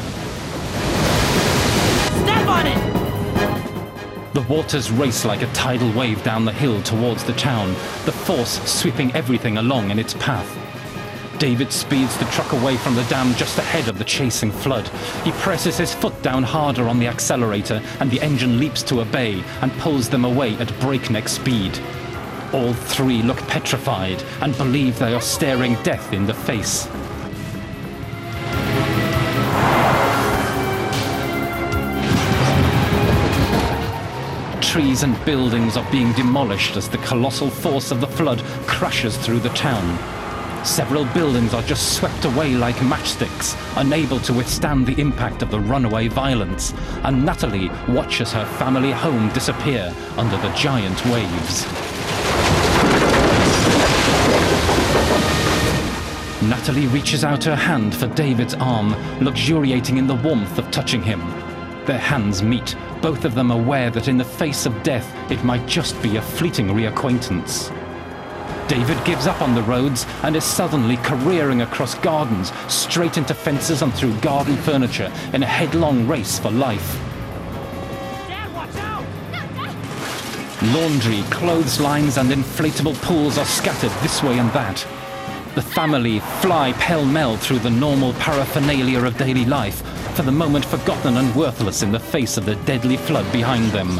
Step on it! The waters race like a tidal wave down the hill towards the town, the force sweeping everything along in its path. David speeds the truck away from the dam just ahead of the chasing flood. He presses his foot down harder on the accelerator, and the engine leaps to obey and pulls them away at breakneck speed. All three look petrified and believe they are staring death in the face. Trees and buildings are being demolished as the colossal force of the flood crashes through the town. Several buildings are just swept away like matchsticks, unable to withstand the impact of the runaway violence, and Natalie watches her family home disappear under the giant waves. Natalie reaches out her hand for David's arm, luxuriating in the warmth of touching him. Their hands meet, both of them aware that in the face of death, it might just be a fleeting reacquaintance. David gives up on the roads and is suddenly careering across gardens, straight into fences and through garden furniture in a headlong race for life. Dad, watch out! Laundry, clotheslines and inflatable pools are scattered this way and that. The family fly pell-mell through the normal paraphernalia of daily life, for the moment forgotten and worthless in the face of the deadly flood behind them.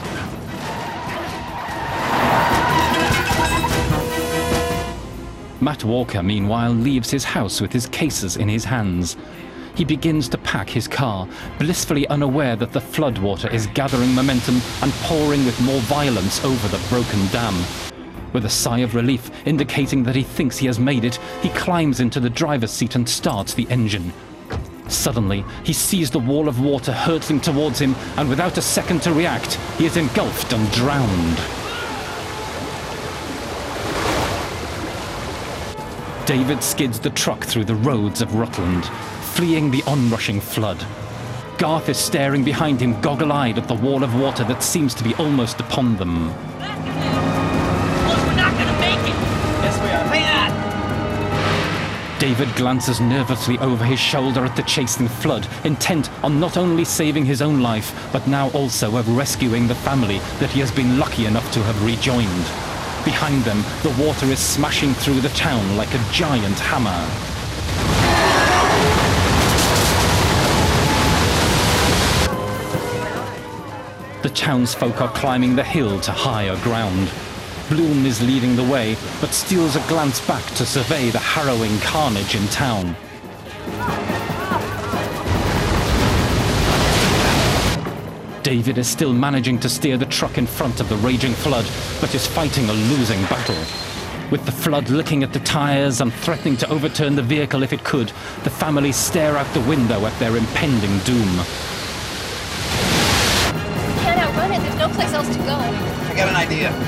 Matt Walker, meanwhile, leaves his house with his cases in his hands. He begins to pack his car, blissfully unaware that the floodwater is gathering momentum and pouring with more violence over the broken dam. With a sigh of relief, indicating that he thinks he has made it, he climbs into the driver's seat and starts the engine. Suddenly, he sees the wall of water hurtling towards him, and without a second to react, he is engulfed and drowned. David skids the truck through the roads of Rutland, fleeing the onrushing flood. Garth is staring behind him goggle-eyed at the wall of water that seems to be almost upon them. David glances nervously over his shoulder at the chasing flood, intent on not only saving his own life, but now also of rescuing the family that he has been lucky enough to have rejoined. Behind them, the water is smashing through the town like a giant hammer. The townsfolk are climbing the hill to higher ground. Bloom is leading the way, but steals a glance back to survey the harrowing carnage in town. David is still managing to steer the truck in front of the raging flood, but is fighting a losing battle. With the flood licking at the tires and threatening to overturn the vehicle if it could, the family stare out the window at their impending doom. You can't outrun it. There's no place else to go. I got an idea.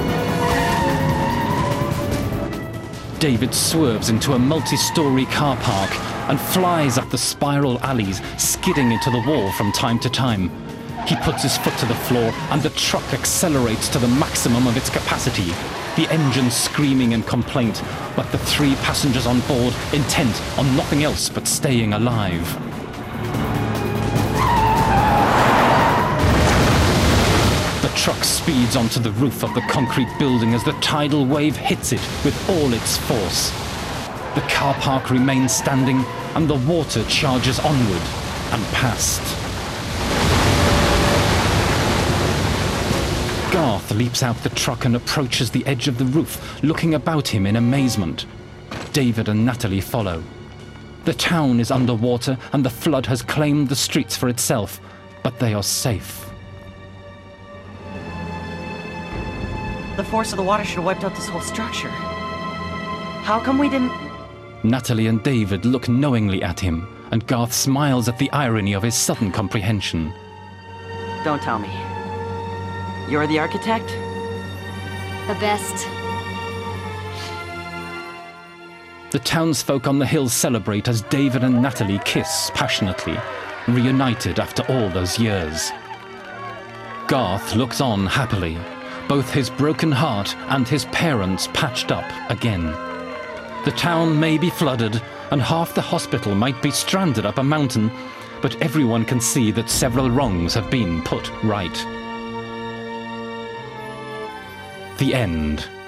David swerves into a multi-story car park and flies up the spiral alleys, skidding into the wall from time to time. He puts his foot to the floor and the truck accelerates to the maximum of its capacity, the engine screaming in complaint, but the three passengers on board intent on nothing else but staying alive. The truck speeds onto the roof of the concrete building as the tidal wave hits it with all its force. The car park remains standing and the water charges onward and past. Garth leaps out the truck and approaches the edge of the roof, looking about him in amazement. David and Natalie follow. The town is underwater and the flood has claimed the streets for itself, but they are safe. The force of the water should have wiped out this whole structure. How come we didn't... Natalie and David look knowingly at him, and Garth smiles at the irony of his sudden comprehension. Don't tell me. You're the architect? The best. The townsfolk on the hill celebrate as David and Natalie kiss passionately, reunited after all those years. Garth looks on happily, both his broken heart and his parents patched up again. The town may be flooded, and half the hospital might be stranded up a mountain, but everyone can see that several wrongs have been put right. The end.